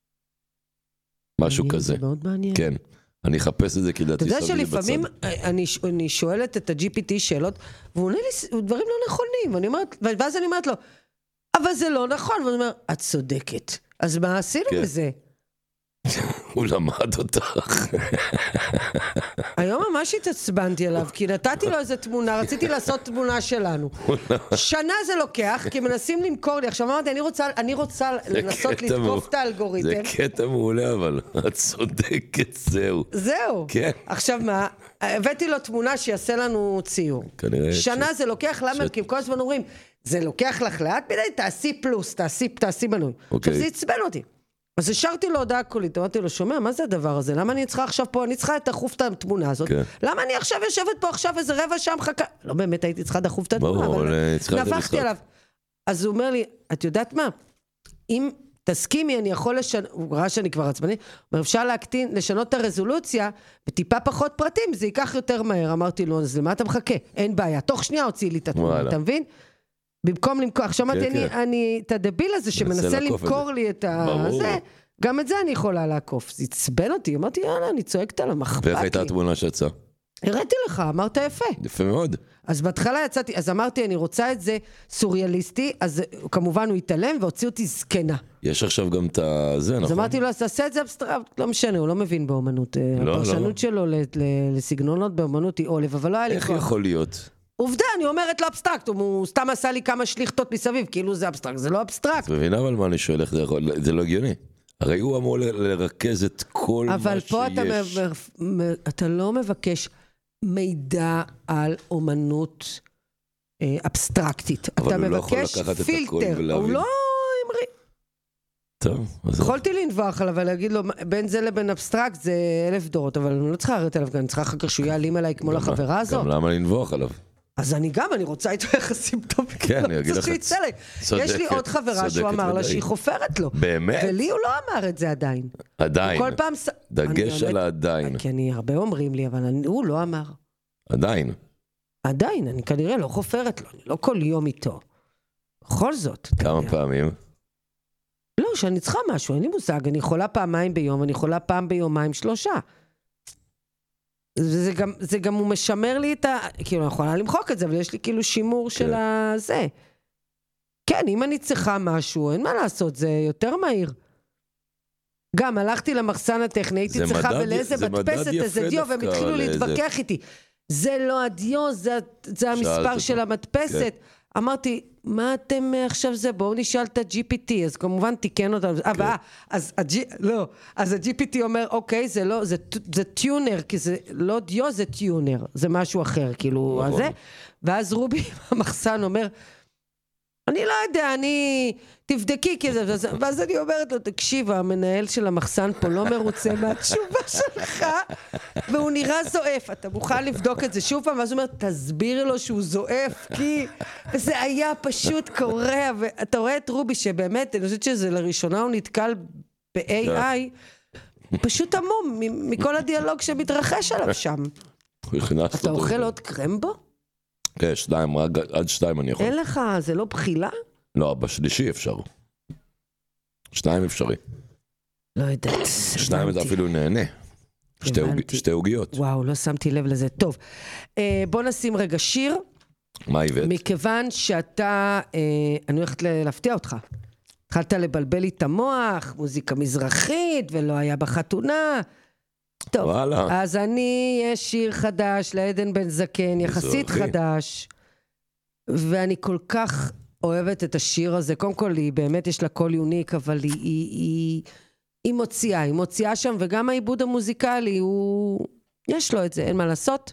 משהו כזה. זה מאוד מעניין. כן. אני אחפש את זה כי דעתי סבלי בצד. אתה יודע שלפעמים אני שואלת את ה-ג'י פי טי שאלות, והוא עונה לי דברים לא נכונים, ואז אני אומרת לו, אבל זה לא נכון, ואני אומר, את צודקת. אז מה עשינו בזה? הוא למד אותך. היום ממש התעצבנתי עליו, כי נתתי לו איזו תמונה, רציתי לעשות תמונה שלנו. שנה זה לוקח, כי מנסים למכור לי. עכשיו אמרתי, אני רוצה לנסות לתקוף את האלגוריתם. זה קטע מעולה, אבל את צודקת, זהו. זהו. כן. עכשיו מה, הבאתי לו תמונה שיעשה לנו ציור. שנה זה לוקח, למה? כי כל הזמן אומרים, זה לוקח לך לאט מדי, תעשי פלוס, תעשי, תעשי בנוי. עכשיו זה יצבן אותי. אז השארתי לו הודעה קולית, אמרתי לו, שומע, מה זה הדבר הזה? למה אני צריכה עכשיו פה, אני צריכה לתחוף את התמונה הזאת? למה אני עכשיו יושבת פה עכשיו איזה רבע שעה מחכה? לא באמת הייתי צריכה לתחוף את התמונה, אבל נפחתי עליו. אז הוא אומר לי, את יודעת מה? אם תסכימי, אני יכול לשנות, הוא ראה שאני כבר עצבני, אומר, אפשר להקטין, לשנות את הרזולוציה, וטיפה פחות פרטים, זה ייקח יותר מהר. אמרתי לו, אז למה אתה מחכה? אין בעיה. תוך שנייה הוציא לי את התמונה, אתה מבין? במקום למכור, עכשיו אמרתי, אני, אני, את הדביל הזה שמנסה למכור לי את הזה, גם את זה אני יכולה לעקוף. זה יצבן אותי, אמרתי, יאללה, אני צועקת על המחפק לי. ואיך הייתה התמונה שיצאה? הראיתי לך, אמרת יפה. יפה מאוד. אז בהתחלה יצאתי, אז אמרתי, אני רוצה את זה סוריאליסטי, אז כמובן הוא התעלם והוציא אותי זקנה. יש עכשיו גם את זה, נכון? אז אמרתי לו, אז תעשה את זה אבסטרקט, לא משנה, הוא לא מבין באומנות. הפרשנות שלו לסגנונות באומנות היא עולב, אבל לא היה לי איך יכול להיות? עובדה, אני אומרת לא אבסטרקט, הוא סתם עשה לי כמה שליחתות מסביב, כאילו זה אבסטרקט, זה לא אבסטרקט. את מבינה אבל מה אני שואל, איך זה יכול, זה לא הגיוני. הרי הוא אמור לרכז את כל מה שיש. אבל פה אתה, אתה לא מבקש מידע על אומנות אבסטרקטית. אתה מבקש פילטר, הוא לא אמרי. טוב. יכולתי לנבוח עליו ולהגיד לו, בין זה לבין אבסטרקט זה אלף דורות, אבל אני לא צריכה להראות עליו, אני צריכה אחר כך שהוא יעלים עליי כמו לחברה הזאת. גם למה לנבוח עליו? אז אני גם, אני רוצה איתו יחסים טובים. כן, אני אגיד לך. יש לי עוד חברה שהוא אמר לה שהיא חופרת לו. באמת? ולי הוא לא אמר את זה עדיין. עדיין. דגש על העדיין. כי אני, הרבה אומרים לי, אבל הוא לא אמר. עדיין. עדיין, אני כנראה לא חופרת לו, אני לא כל יום איתו. בכל זאת. כמה פעמים? לא, שאני צריכה משהו, אין לי מושג, אני יכולה פעמיים ביום, אני יכולה פעם ביומיים שלושה. זה גם, זה גם הוא משמר לי את ה... כאילו, אני יכולה למחוק את זה, אבל יש לי כאילו שימור של הזה. כן, אם אני צריכה משהו, אין מה לעשות, זה יותר מהיר. גם הלכתי למחסן הטכני, הייתי צריכה ולאיזה מדפסת, איזה דיו, והם התחילו להתווכח איתי. זה לא הדיו, זה, זה המספר של המדפסת. כן. אמרתי, מה אתם עכשיו זה? בואו נשאל את ה-ג'י פי טי, אז כמובן תיקן אותנו. כן. אבל, אז, לא, אז ה-ג'י פי טי אומר, אוקיי, זה לא, זה, זה טיונר, כי זה לא דיו, זה טיונר, זה משהו אחר, כאילו, נכון. זה. ואז רובי המחסן אומר, אני לא יודע, אני... תבדקי כזה, ואז אני אומרת לו, תקשיב, המנהל של המחסן פה לא מרוצה מהתשובה שלך, והוא נראה זועף, אתה מוכן לבדוק את זה שוב פעם, ואז הוא אומר, תסביר לו שהוא זועף, כי זה היה פשוט קורע, ואתה רואה את רובי שבאמת, אני חושבת שזה לראשונה הוא נתקל ב-איי איי, פשוט עמום, מכל הדיאלוג שמתרחש עליו שם. אתה אוכל עוד קרמבו? כן, שתיים, עד שתיים אני יכול. אין לך, זה לא בחילה? לא, בשלישי אפשר. שתיים אפשרי. לא יודעת. שניים אתה אפילו נהנה. שתי עוגיות. וואו, לא שמתי לב לזה. טוב, בוא נשים רגע שיר. מה הבאת? מכיוון שאתה, אני הולכת להפתיע אותך. התחלת לבלבל לי את המוח, מוזיקה מזרחית, ולא היה בחתונה. טוב, וואלה. אז אני, יש שיר חדש לעדן בן זקן, יחסית חדש, ואני כל כך אוהבת את השיר הזה. קודם כל, היא באמת יש לה קול יוניק, אבל היא, היא, היא, היא מוציאה, היא מוציאה שם, וגם העיבוד המוזיקלי, הוא, יש לו את זה, אין מה לעשות.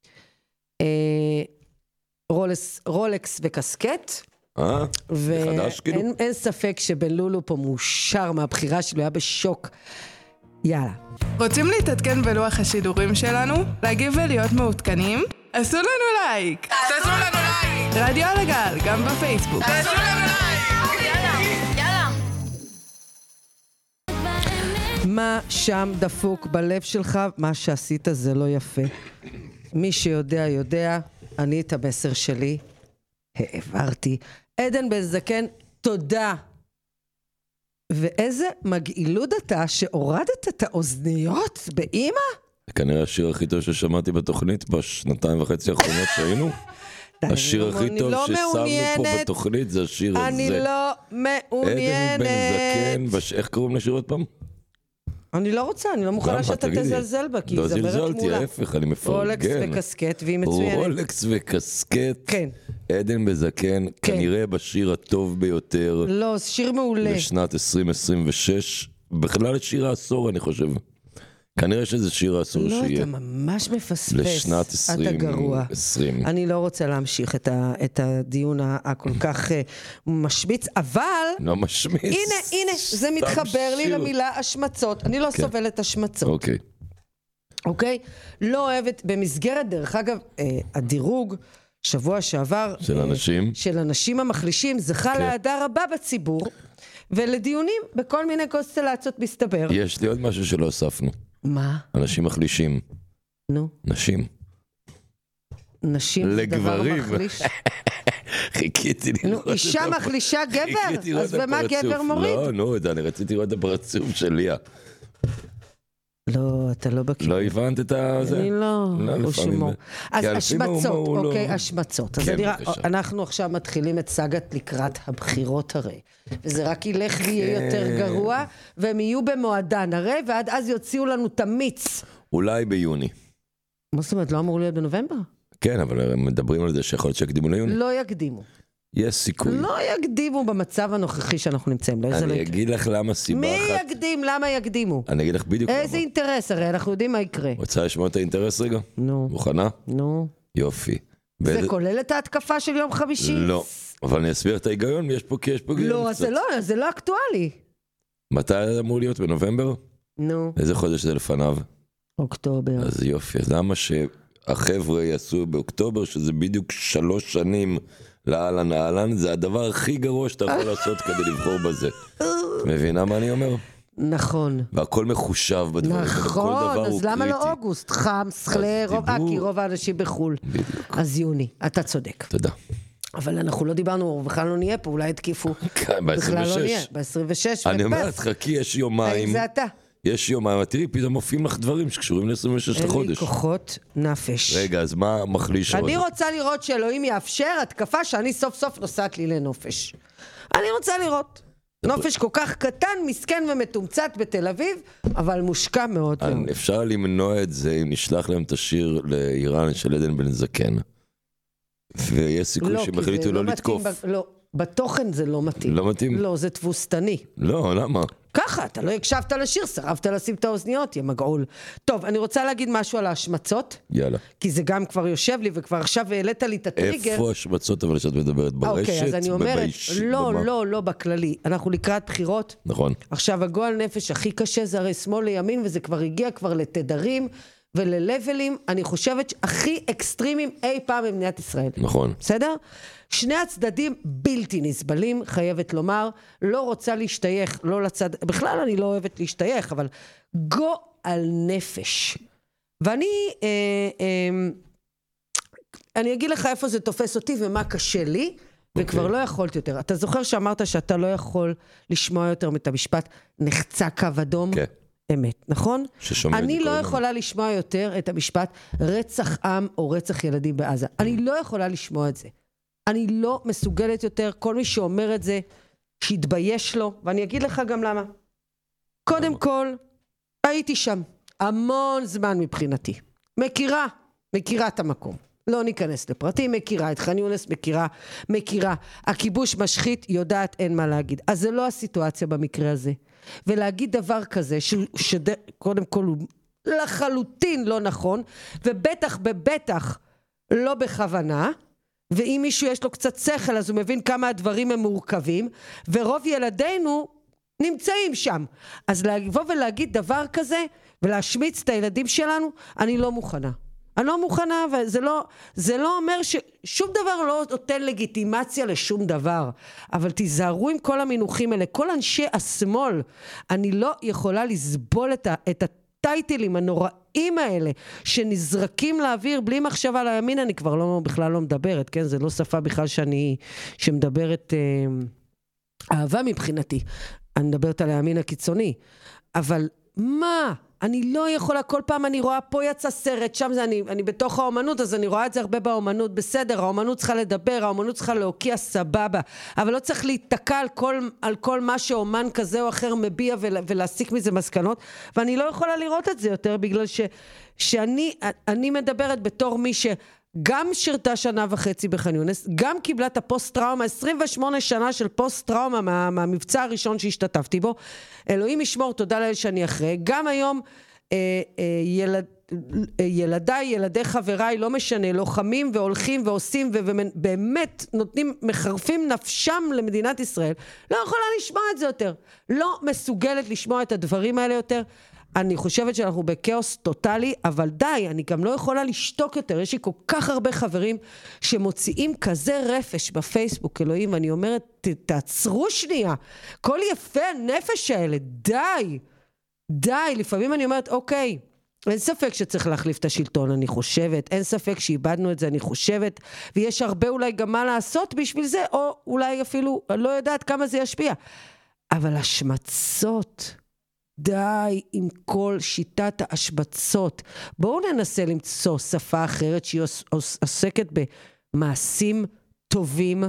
אה, רולס, רולקס וקסקט. אה, זה חדש כאילו? ואין אין ספק שבן לולו פה מאושר מהבחירה שלו, היה בשוק. יאללה. רוצים להתעדכן בלוח השידורים שלנו? להגיב ולהיות מעודכנים? עשו לנו לייק! תעשו לנו לייק! רדיו על הגל, גם בפייסבוק. תעשו לנו לייק! יאללה, יאללה. מה שם דפוק בלב שלך? מה שעשית זה לא יפה. מי שיודע יודע, אני את המסר שלי העברתי. עדן בן זקן, תודה. ואיזה מגעילות אתה שהורדת את האוזניות באמא? כנראה השיר הכי טוב ששמעתי בתוכנית בשנתיים וחצי האחרונות שהיינו. השיר הכי טוב ששמנו פה בתוכנית זה השיר הזה. אני לא מעוניינת. עדן בן זקן, איך קוראים לשיר עוד פעם? אני לא רוצה, אני לא מוכנה שאתה תזלזל בה, כי היא זמרת מולה. לא זלזלתי, ההפך, אני מפרגן. רולקס וקסקט, והיא מצוינת. רולקס וקסקט. כן. עדן בן זקן, כנראה בשיר הטוב ביותר. לא, שיר מעולה. בשנת עשרים עשרים ושש, בכלל שיר העשור, אני חושב. כנראה שזה שיר העשור לא, שיהיה. אתה ממש מפספס. לשנת עשרים עשרים. אתה גרוע. עשרים. אני לא רוצה להמשיך את, ה, את הדיון הכל כך משמיץ, אבל... לא משמיץ. הנה, הנה, זה מתחבר לי למילה השמצות. אני לא כן. סובלת השמצות. אוקיי. אוקיי? לא אוהבת, במסגרת, דרך אגב, הדירוג, שבוע שעבר... של אנשים? של אנשים המחלישים, זכה כן. להדר רבה בציבור, ולדיונים בכל מיני קונסטלציות מסתבר. יש לי עוד משהו שלא הוספנו. מה? אנשים מחלישים. נו. נשים. נשים זה דבר מחליש. חיכיתי לראות את... נו, אישה מחלישה גבר? אז במה גבר מוריד? לא, נו, אני רציתי לראות את הפרצוף של ליה. לא, אתה לא בקיא. לא הבנת את זה? אני לא, הוא שימור. אז השמצות, אוקיי, השמצות. אז אנחנו עכשיו מתחילים את סגת לקראת הבחירות הרי. וזה רק ילך ויהיה יותר גרוע, והם יהיו במועדן הרי, ועד אז יוציאו לנו תמיץ. אולי ביוני. מה זאת אומרת, לא אמור להיות בנובמבר? כן, אבל הם מדברים על זה שיכול להיות שיקדימו ליוני. לא יקדימו. יש סיכוי. לא יקדימו במצב הנוכחי שאנחנו נמצאים. אני אגיד לך למה סיבה מי אחת... מי יקדים? למה יקדימו? אני אגיד לך בדיוק למה. איזה אינטרס? הרי אנחנו יודעים מה יקרה. רוצה לשמוע את האינטרס רגע? נו. מוכנה? נו. יופי. זה כולל את ההתקפה של יום חמישי? לא. אבל אני אסביר את ההיגיון, יש פה כי יש פה גיון לא, זה לא, זה לא אקטואלי. מתי אמור להיות? בנובמבר? נו. איזה חודש זה לפניו? אוקטובר. אז יופי, אז למה שהחבר'ה יעשו באוקטובר, שזה בדיוק שלוש שנים לאלן האלן, זה הדבר הכי גרוע שאתה יכול לעשות כדי לבחור בזה. מבינה מה אני אומר? נכון. והכל מחושב בדברים. נכון, אז למה לא אוגוסט? חם, סחלה, כי רוב האנשים בחול. בדיוק. אז יוני, אתה צודק. תודה. אבל אנחנו לא דיברנו, בכלל לא נהיה פה, אולי תקיפו. כן, ב-עשרים ושש. בכלל לא נהיה, ב-עשרים ושש. אני אומרת, חכי, יש יומיים. זה אתה. יש יומיים, תראי, פתאום מופיעים לך דברים שקשורים ל-עשרים ושש לחודש. אין לי כוחות נפש. רגע, אז מה מחליש עוד? אני רוצה לראות שאלוהים יאפשר התקפה שאני סוף סוף נוסעת לי לנופש. אני רוצה לראות. נופש כל כך קטן, מסכן ומתומצת בתל אביב, אבל מושקע מאוד מאוד. אפשר למנוע את זה אם נשלח להם את השיר לאיראן של עדן בן זקן. ויש סיכוי שהם החליטו לא לתקוף. לא, בתוכן זה לא מתאים. לא מתאים? לא, זה תבוסתני. לא, למה? ככה, אתה לא הקשבת לשיר, שרבת לשים את האוזניות, יא מגעול. טוב, אני רוצה להגיד משהו על ההשמצות. יאללה. כי זה גם כבר יושב לי, וכבר עכשיו העלית לי את הטריגר. איפה השמצות אבל שאת מדברת ברשת? אוקיי, אז אני אומרת, בבייש, לא, במה? לא, לא בכללי. אנחנו לקראת בחירות. נכון. עכשיו, הגועל נפש הכי קשה זה הרי שמאל לימין, וזה כבר הגיע כבר לתדרים וללבלים, אני חושבת, הכי אקסטרימיים אי פעם במדינת ישראל. נכון. בסדר? שני הצדדים בלתי נסבלים, חייבת לומר, לא רוצה להשתייך, לא לצד, בכלל אני לא אוהבת להשתייך, אבל גועל נפש. ואני, אה, אה, אני אגיד לך איפה זה תופס אותי ומה קשה לי, וכבר לא יכולתי יותר. אתה זוכר שאמרת שאתה לא יכול לשמוע יותר את המשפט, נחצה קו אדום? כן. אמת, נכון? אני לא יכולה לשמוע יותר את המשפט רצח עם או רצח ילדים בעזה. אני לא יכולה לשמוע את זה. אני לא מסוגלת יותר, כל מי שאומר את זה, שיתבייש לו, ואני אגיד לך גם למה. קודם כל, הייתי שם, המון זמן מבחינתי. מכירה, מכירה את המקום. לא ניכנס לפרטים, מכירה את ח'אן יונס, מכירה, מכירה. הכיבוש משחית, יודעת, אין מה להגיד. אז זה לא הסיטואציה במקרה הזה. ולהגיד דבר כזה, שקודם כל הוא לחלוטין לא נכון, ובטח בבטח לא בכוונה, ואם מישהו יש לו קצת שכל, אז הוא מבין כמה הדברים הם מורכבים, ורוב ילדינו נמצאים שם. אז לבוא ולהגיד דבר כזה, ולהשמיץ את הילדים שלנו, אני לא מוכנה. אני לא מוכנה, וזה לא, זה לא אומר ששום דבר לא נותן לגיטימציה לשום דבר. אבל תיזהרו עם כל המינוחים האלה. כל אנשי השמאל, אני לא יכולה לסבול את, ה, את הטייטלים הנוראים האלה, שנזרקים לאוויר בלי מחשבה על הימין, אני כבר לא, בכלל לא מדברת, כן? זה לא שפה בכלל שאני, שמדברת אה, אהבה מבחינתי. אני מדברת על הימין הקיצוני. אבל מה? אני לא יכולה, כל פעם אני רואה, פה יצא סרט, שם זה, אני, אני בתוך האומנות, אז אני רואה את זה הרבה באומנות, בסדר, האומנות צריכה לדבר, האומנות צריכה להוקיע סבבה, אבל לא צריך להתקע על כל, על כל מה שאומן כזה או אחר מביע ולה, ולהסיק מזה מסקנות, ואני לא יכולה לראות את זה יותר, בגלל ש, שאני אני מדברת בתור מי ש... גם שירתה שנה וחצי בח'אן יונס, גם קיבלה את הפוסט-טראומה, עשרים ושמונה שנה של פוסט-טראומה מה, מהמבצע הראשון שהשתתפתי בו. אלוהים ישמור, תודה לאל שאני אחרי. גם היום אה, אה, ילד, אה, ילדיי, ילדי חבריי, לא משנה, לוחמים והולכים ועושים ובאמת נותנים, מחרפים נפשם למדינת ישראל. לא יכולה לשמוע את זה יותר. לא מסוגלת לשמוע את הדברים האלה יותר. אני חושבת שאנחנו בקאוס טוטלי, אבל די, אני גם לא יכולה לשתוק יותר. יש לי כל כך הרבה חברים שמוציאים כזה רפש בפייסבוק, אלוהים, ואני אומרת, תעצרו שנייה. כל יפה הנפש האלה, די. די, לפעמים אני אומרת, אוקיי, אין ספק שצריך להחליף את השלטון, אני חושבת. אין ספק שאיבדנו את זה, אני חושבת. ויש הרבה אולי גם מה לעשות בשביל זה, או אולי אפילו, לא יודעת כמה זה ישפיע. אבל השמצות... די עם כל שיטת ההשבצות. בואו ננסה למצוא שפה אחרת שהיא עוסקת במעשים טובים.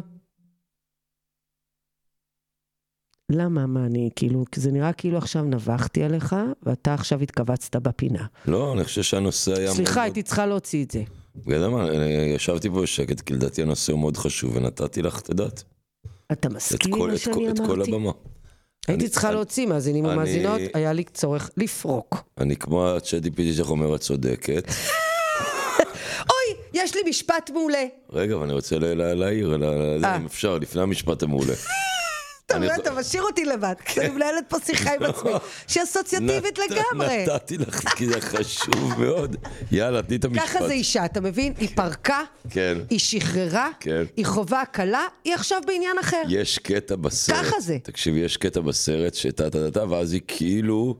למה? מה אני, כאילו, זה נראה כאילו עכשיו נבחתי עליך, ואתה עכשיו התכווצת בפינה. לא, אני חושב שהנושא היה... סליחה, הייתי צריכה להוציא את זה. גדע מה, ישבתי פה בשקט, כי לדעתי הנושא הוא מאוד חשוב, ונתתי לך את הדעת. אתה מסכים עם מה שאני אמרתי? את כל הבמה. הייתי צריכה להוציא מאזינים ומאזינות, היה לי צורך לפרוק. אני כמו הצ'אט ג'י פי טי שלך אומר, את צודקת. אוי, יש לי משפט מעולה. רגע, אבל אני רוצה להעיר, אם אפשר, לפני המשפט המעולה. אתה משאיר אותי לבד, אני מנהלת פה שיחה עם עצמי, שאסוציאטיבית לגמרי. נתתי לך, כי זה חשוב מאוד. יאללה, תני את המשפט. ככה זה אישה, אתה מבין? היא פרקה, היא שחררה, היא חובה קלה, היא עכשיו בעניין אחר. יש קטע בסרט. ככה זה. תקשיב, יש קטע בסרט שתתתתה, ואז היא כאילו,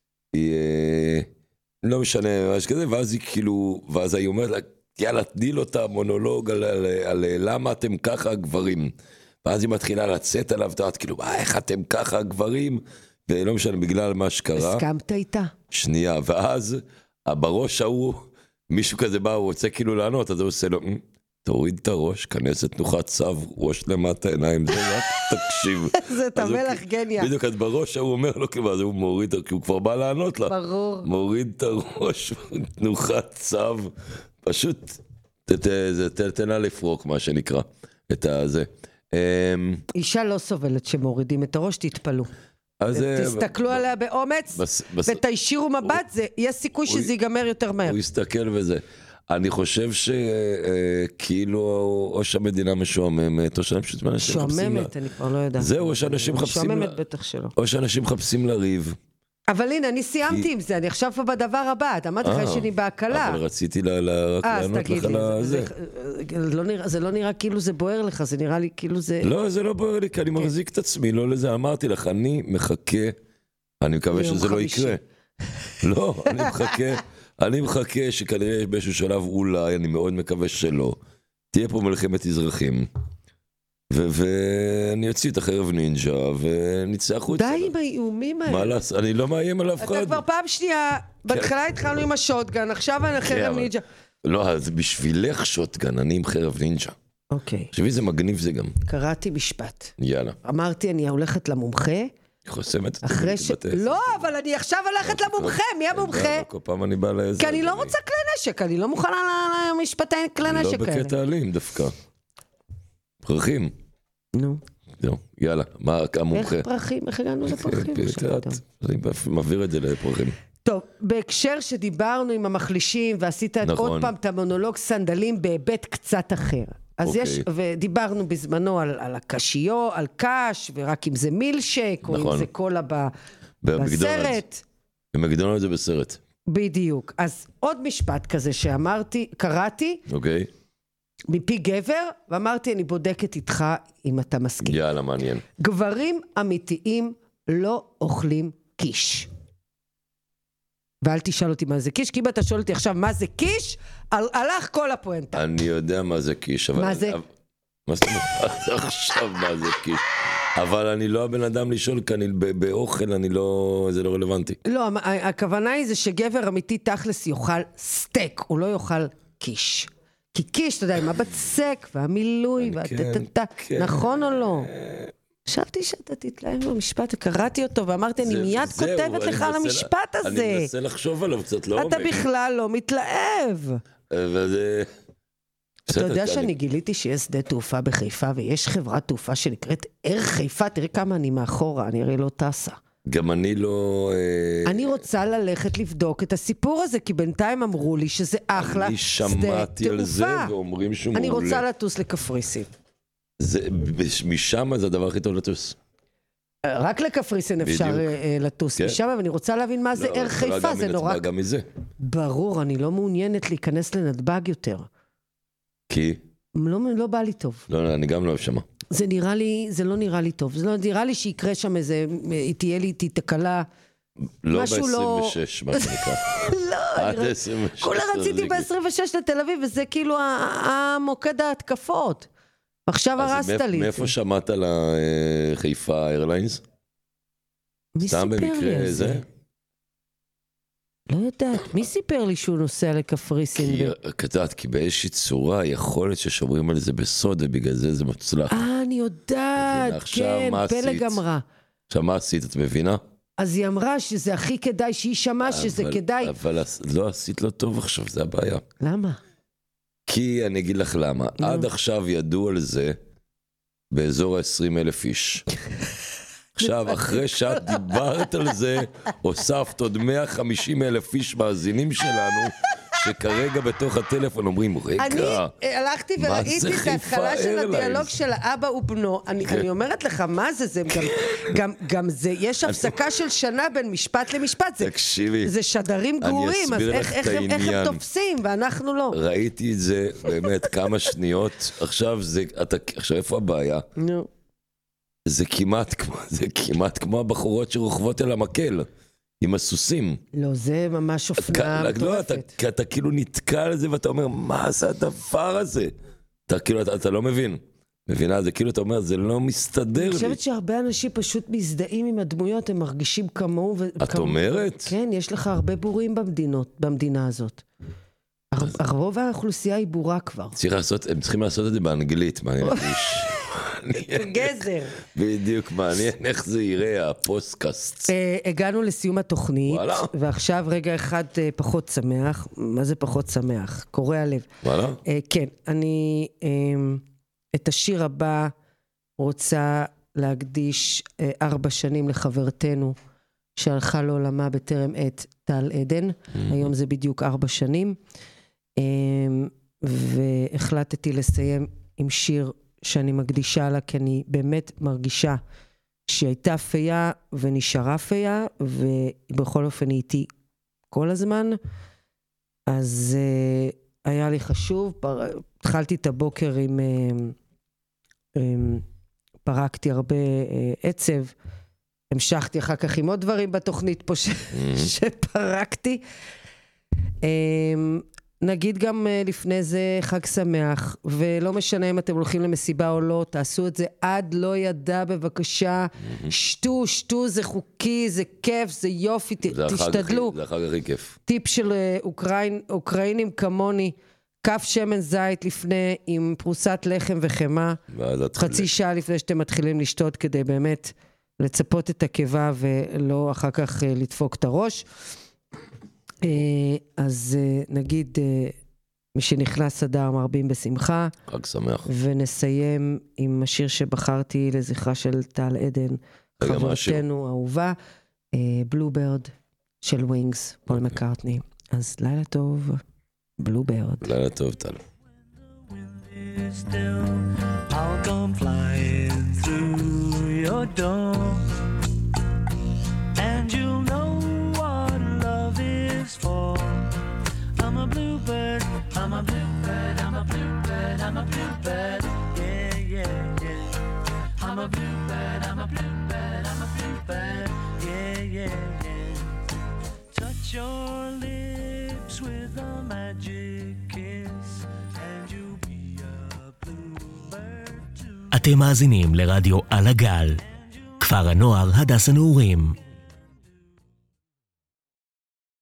לא משנה מה כזה, ואז היא כאילו, ואז היא אומרת לה, יאללה, תני לו את המונולוג על למה אתם ככה גברים. ואז היא מתחילה לצאת עליו, אתה יודעת, כאילו, איך אתם ככה גברים? ולא משנה, בגלל מה שקרה. הסכמת איתה? שנייה, ואז בראש ההוא, מישהו כזה בא, הוא רוצה כאילו לענות, אז הוא עושה לו, תוריד את הראש, כנס את תנוחת צו, ראש למטה, עיניים, זה רק תקשיב. זה תמלך גניה. בדיוק, אז בראש ההוא אומר לו, כאילו, אז הוא מוריד, כי הוא כבר בא לענות לה. ברור. מוריד את הראש, תנוחת צו, פשוט, תן לה לפרוק, מה שנקרא, את הזה. אישה לא סובלת שמורידים את הראש, תתפלו. תסתכלו עליה באומץ, ותישירו מבט, יש סיכוי שזה ייגמר יותר מהר. הוא יסתכל וזה. אני חושב שכאילו, או שהמדינה משועממת, או שאנשים מחפשים לה... משועממת, אני כבר לא יודעת. זהו, או שאנשים מחפשים לה... משועממת בטח שלא. או שאנשים מחפשים לריב. אבל הנה, אני סיימתי עם זה, אני עכשיו פה בדבר הבא, אתה אמרת לך שאני בהקלה. אבל רציתי לענות לך על זה. זה לא נראה כאילו זה בוער לך, זה נראה לי כאילו זה... לא, זה לא בוער לי, כי אני מחזיק את עצמי, לא לזה, אמרתי לך, אני מחכה, אני מקווה שזה לא יקרה. לא, אני מחכה, אני מחכה שכנראה באיזשהו שלב אולי, אני מאוד מקווה שלא, תהיה פה מלחמת אזרחים. ואני אוציא את החרב נינג'ה ונצא החוצה. די עם האיומים האלה. מה לעשות? אני לא מאיים על אף אחד. אתה כבר פעם שנייה, בהתחלה התחלנו עם השוטגן, עכשיו אני חרב נינג'ה. לא, אז בשבילך שוטגן, אני עם חרב נינג'ה. אוקיי. חשבי, זה מגניב זה גם. קראתי משפט. יאללה. אמרתי, אני הולכת למומחה. חוסמת את זה. אחרי ש... לא, אבל אני עכשיו הולכת למומחה, מי המומחה? כל פעם אני בא לאיזה... כי אני לא רוצה כלי נשק, אני לא מוכנה למשפטי כלי נשק האלה. לא בקטע אלים דווקא. פרחים. נו. זהו, יאללה, מה המומחה? איך פרחים? איך הגענו לפרחים? אני מעביר את זה לפרחים. טוב, בהקשר שדיברנו עם המחלישים, ועשית עוד פעם את המונולוג סנדלים בהיבט קצת אחר. אז יש, ודיברנו בזמנו על הקשיו, על קש, ורק אם זה מילשק, או אם זה קולה בסרט. במקדונלדס זה בסרט. בדיוק. אז עוד משפט כזה שאמרתי, קראתי. אוקיי. מפי גבר, ואמרתי, אני בודקת איתך אם אתה מסכים. יאללה, מעניין. גברים אמיתיים לא אוכלים קיש. ואל תשאל אותי מה זה קיש, כי אם אתה שואל אותי עכשיו מה זה קיש, הלך כל הפואנטה. אני יודע מה זה קיש, אבל... מה זה? מה זאת אומרת? עכשיו מה זה קיש. אבל אני לא הבן אדם לשאול, כי אני באוכל, אני לא... זה לא רלוונטי. לא, הכוונה היא זה שגבר אמיתי תכלס יאכל סטייק, הוא לא יאכל קיש. כי קיש, אתה יודע, עם הבצק והמילוי, נכון או לא? חשבתי שאתה תתלהם במשפט, קראתי אותו ואמרתי, אני מיד כותבת לך על המשפט הזה. אני מנסה לחשוב עליו קצת לעומק. אתה בכלל לא מתלהב. וזה... אתה יודע שאני גיליתי שיש שדה תעופה בחיפה, ויש חברת תעופה שנקראת ער חיפה, תראי כמה אני מאחורה, אני הרי לא טסה. גם אני לא... אני רוצה ללכת לבדוק את הסיפור הזה, כי בינתיים אמרו לי שזה אחלה שדה תעופה. אני שמעתי על זה ואומרים שהוא מעולה. אני רוצה לטוס לקפריסין. משם זה הדבר הכי טוב לטוס. רק לקפריסין אפשר לטוס משם, אבל אני רוצה להבין מה זה ער חיפה, זה נורא... גם מזה. ברור, אני לא מעוניינת להיכנס לנתב"ג יותר. כי? לא בא לי טוב. לא, אני גם לא אוהב שמה. זה נראה לי, זה לא נראה לי טוב. זה לא נראה לי שיקרה שם איזה, תהיה לי איתי תקלה. לא ב-עשרים ושש, מה שנקרא. לא, עד עשרים ושש. כולה רציתי ב-עשרים ושש לתל אביב, וזה כאילו המוקד ההתקפות. עכשיו הרסת לי. מאיפה שמעת על חיפה איירליינס? מי סיפר לי על זה? לא יודעת, מי סיפר לי שהוא נוסע לקפריסין? כתבת, כי באיזושהי צורה יכולת ששומרים על זה בסוד, ובגלל זה זה מצלח. אה, אני יודעת, כן, פלג אמרה. עכשיו מה עשית, את מבינה? אז היא אמרה שזה הכי כדאי, שהיא שמעה שזה כדאי. אבל לא עשית לא טוב עכשיו, זה הבעיה. למה? כי אני אגיד לך למה. עד עכשיו ידעו על זה באזור ה-עשרים אלף איש. עכשיו, אחרי שאת דיברת על זה, הוספת עוד מאה וחמישים אלף איש מאזינים שלנו, שכרגע בתוך הטלפון אומרים, רגע, אני הלכתי וראיתי את ההתחלה של הדיאלוג של האבא ובנו, אני אומרת לך, מה זה? זה גם זה, יש הפסקה של שנה בין משפט למשפט, זה שדרים גרועים, אז איך הם תופסים, ואנחנו לא. ראיתי את זה באמת כמה שניות, עכשיו זה, עכשיו איפה הבעיה? נו. זה כמעט כמו, זה כמעט כמו הבחורות שרוכבות אל המקל, עם הסוסים. לא, זה ממש אופנה מטורפת. לא, אתה, אתה כאילו נתקע על זה ואתה אומר, מה זה הדבר הזה? אתה כאילו, אתה, אתה לא מבין. מבינה? זה כאילו אתה אומר, זה לא מסתדר לי. אני חושבת שהרבה אנשים פשוט מזדהים עם הדמויות, הם מרגישים כמוהו. את אומרת? כן, יש לך הרבה בורים במדינות, במדינה הזאת. הרוב האוכלוסייה היא בורה כבר. הם צריכים לעשות את זה באנגלית, מעניין. גזר. בדיוק, מעניין איך זה יראה, הפוסטקאסט. הגענו לסיום התוכנית, ועכשיו רגע אחד פחות שמח. מה זה פחות שמח? קורא הלב. וואלה? כן, אני את השיר הבא רוצה להקדיש ארבע שנים לחברתנו, שהלכה לעולמה בטרם עת, טל עדן. היום זה בדיוק ארבע שנים. והחלטתי לסיים עם שיר שאני מקדישה לה, כי אני באמת מרגישה שהיא הייתה פיה ונשארה פיה, ובכל אופן היא איתי כל הזמן. אז uh, היה לי חשוב, פר... התחלתי את הבוקר עם, uh, um, פרקתי הרבה uh, עצב, המשכתי אחר כך עם עוד דברים בתוכנית פה ש... שפרקתי. Um, נגיד גם לפני זה חג שמח, ולא משנה אם אתם הולכים למסיבה או לא, תעשו את זה עד לא ידע בבקשה, שתו, שתו, זה חוקי, זה כיף, זה יופי, תשתדלו. זה החג הכי כיף. טיפ של אוקראין, אוקראינים כמוני, כף שמן זית לפני עם פרוסת לחם וחמה, חצי שעה לפני שאתם מתחילים לשתות, כדי באמת לצפות את הקיבה ולא אחר כך לדפוק את הראש. אז נגיד מי שנכנס אדר מרבים בשמחה, חג שמח, ונסיים עם השיר שבחרתי לזכרה של טל עדן, חברתנו האהובה, בלוברד של ווינגס, פול מקארטני. אז לילה טוב, בלוברד. לילה טוב, טל. I'll come flying through your door, and you'll know what love is for. I'm a bluebird, I'm a bluebird, I'm a bluebird, I'm a bluebird, yeah, yeah, yeah. I'm a bluebird, I'm a bluebird, I'm a bluebird, yeah, yeah, yeah. Touch your lips with a magic kiss, and you'll be a bluebird too. אתם מאזינים לרדיו על הגל, כפר הנוער הדס הנעורים.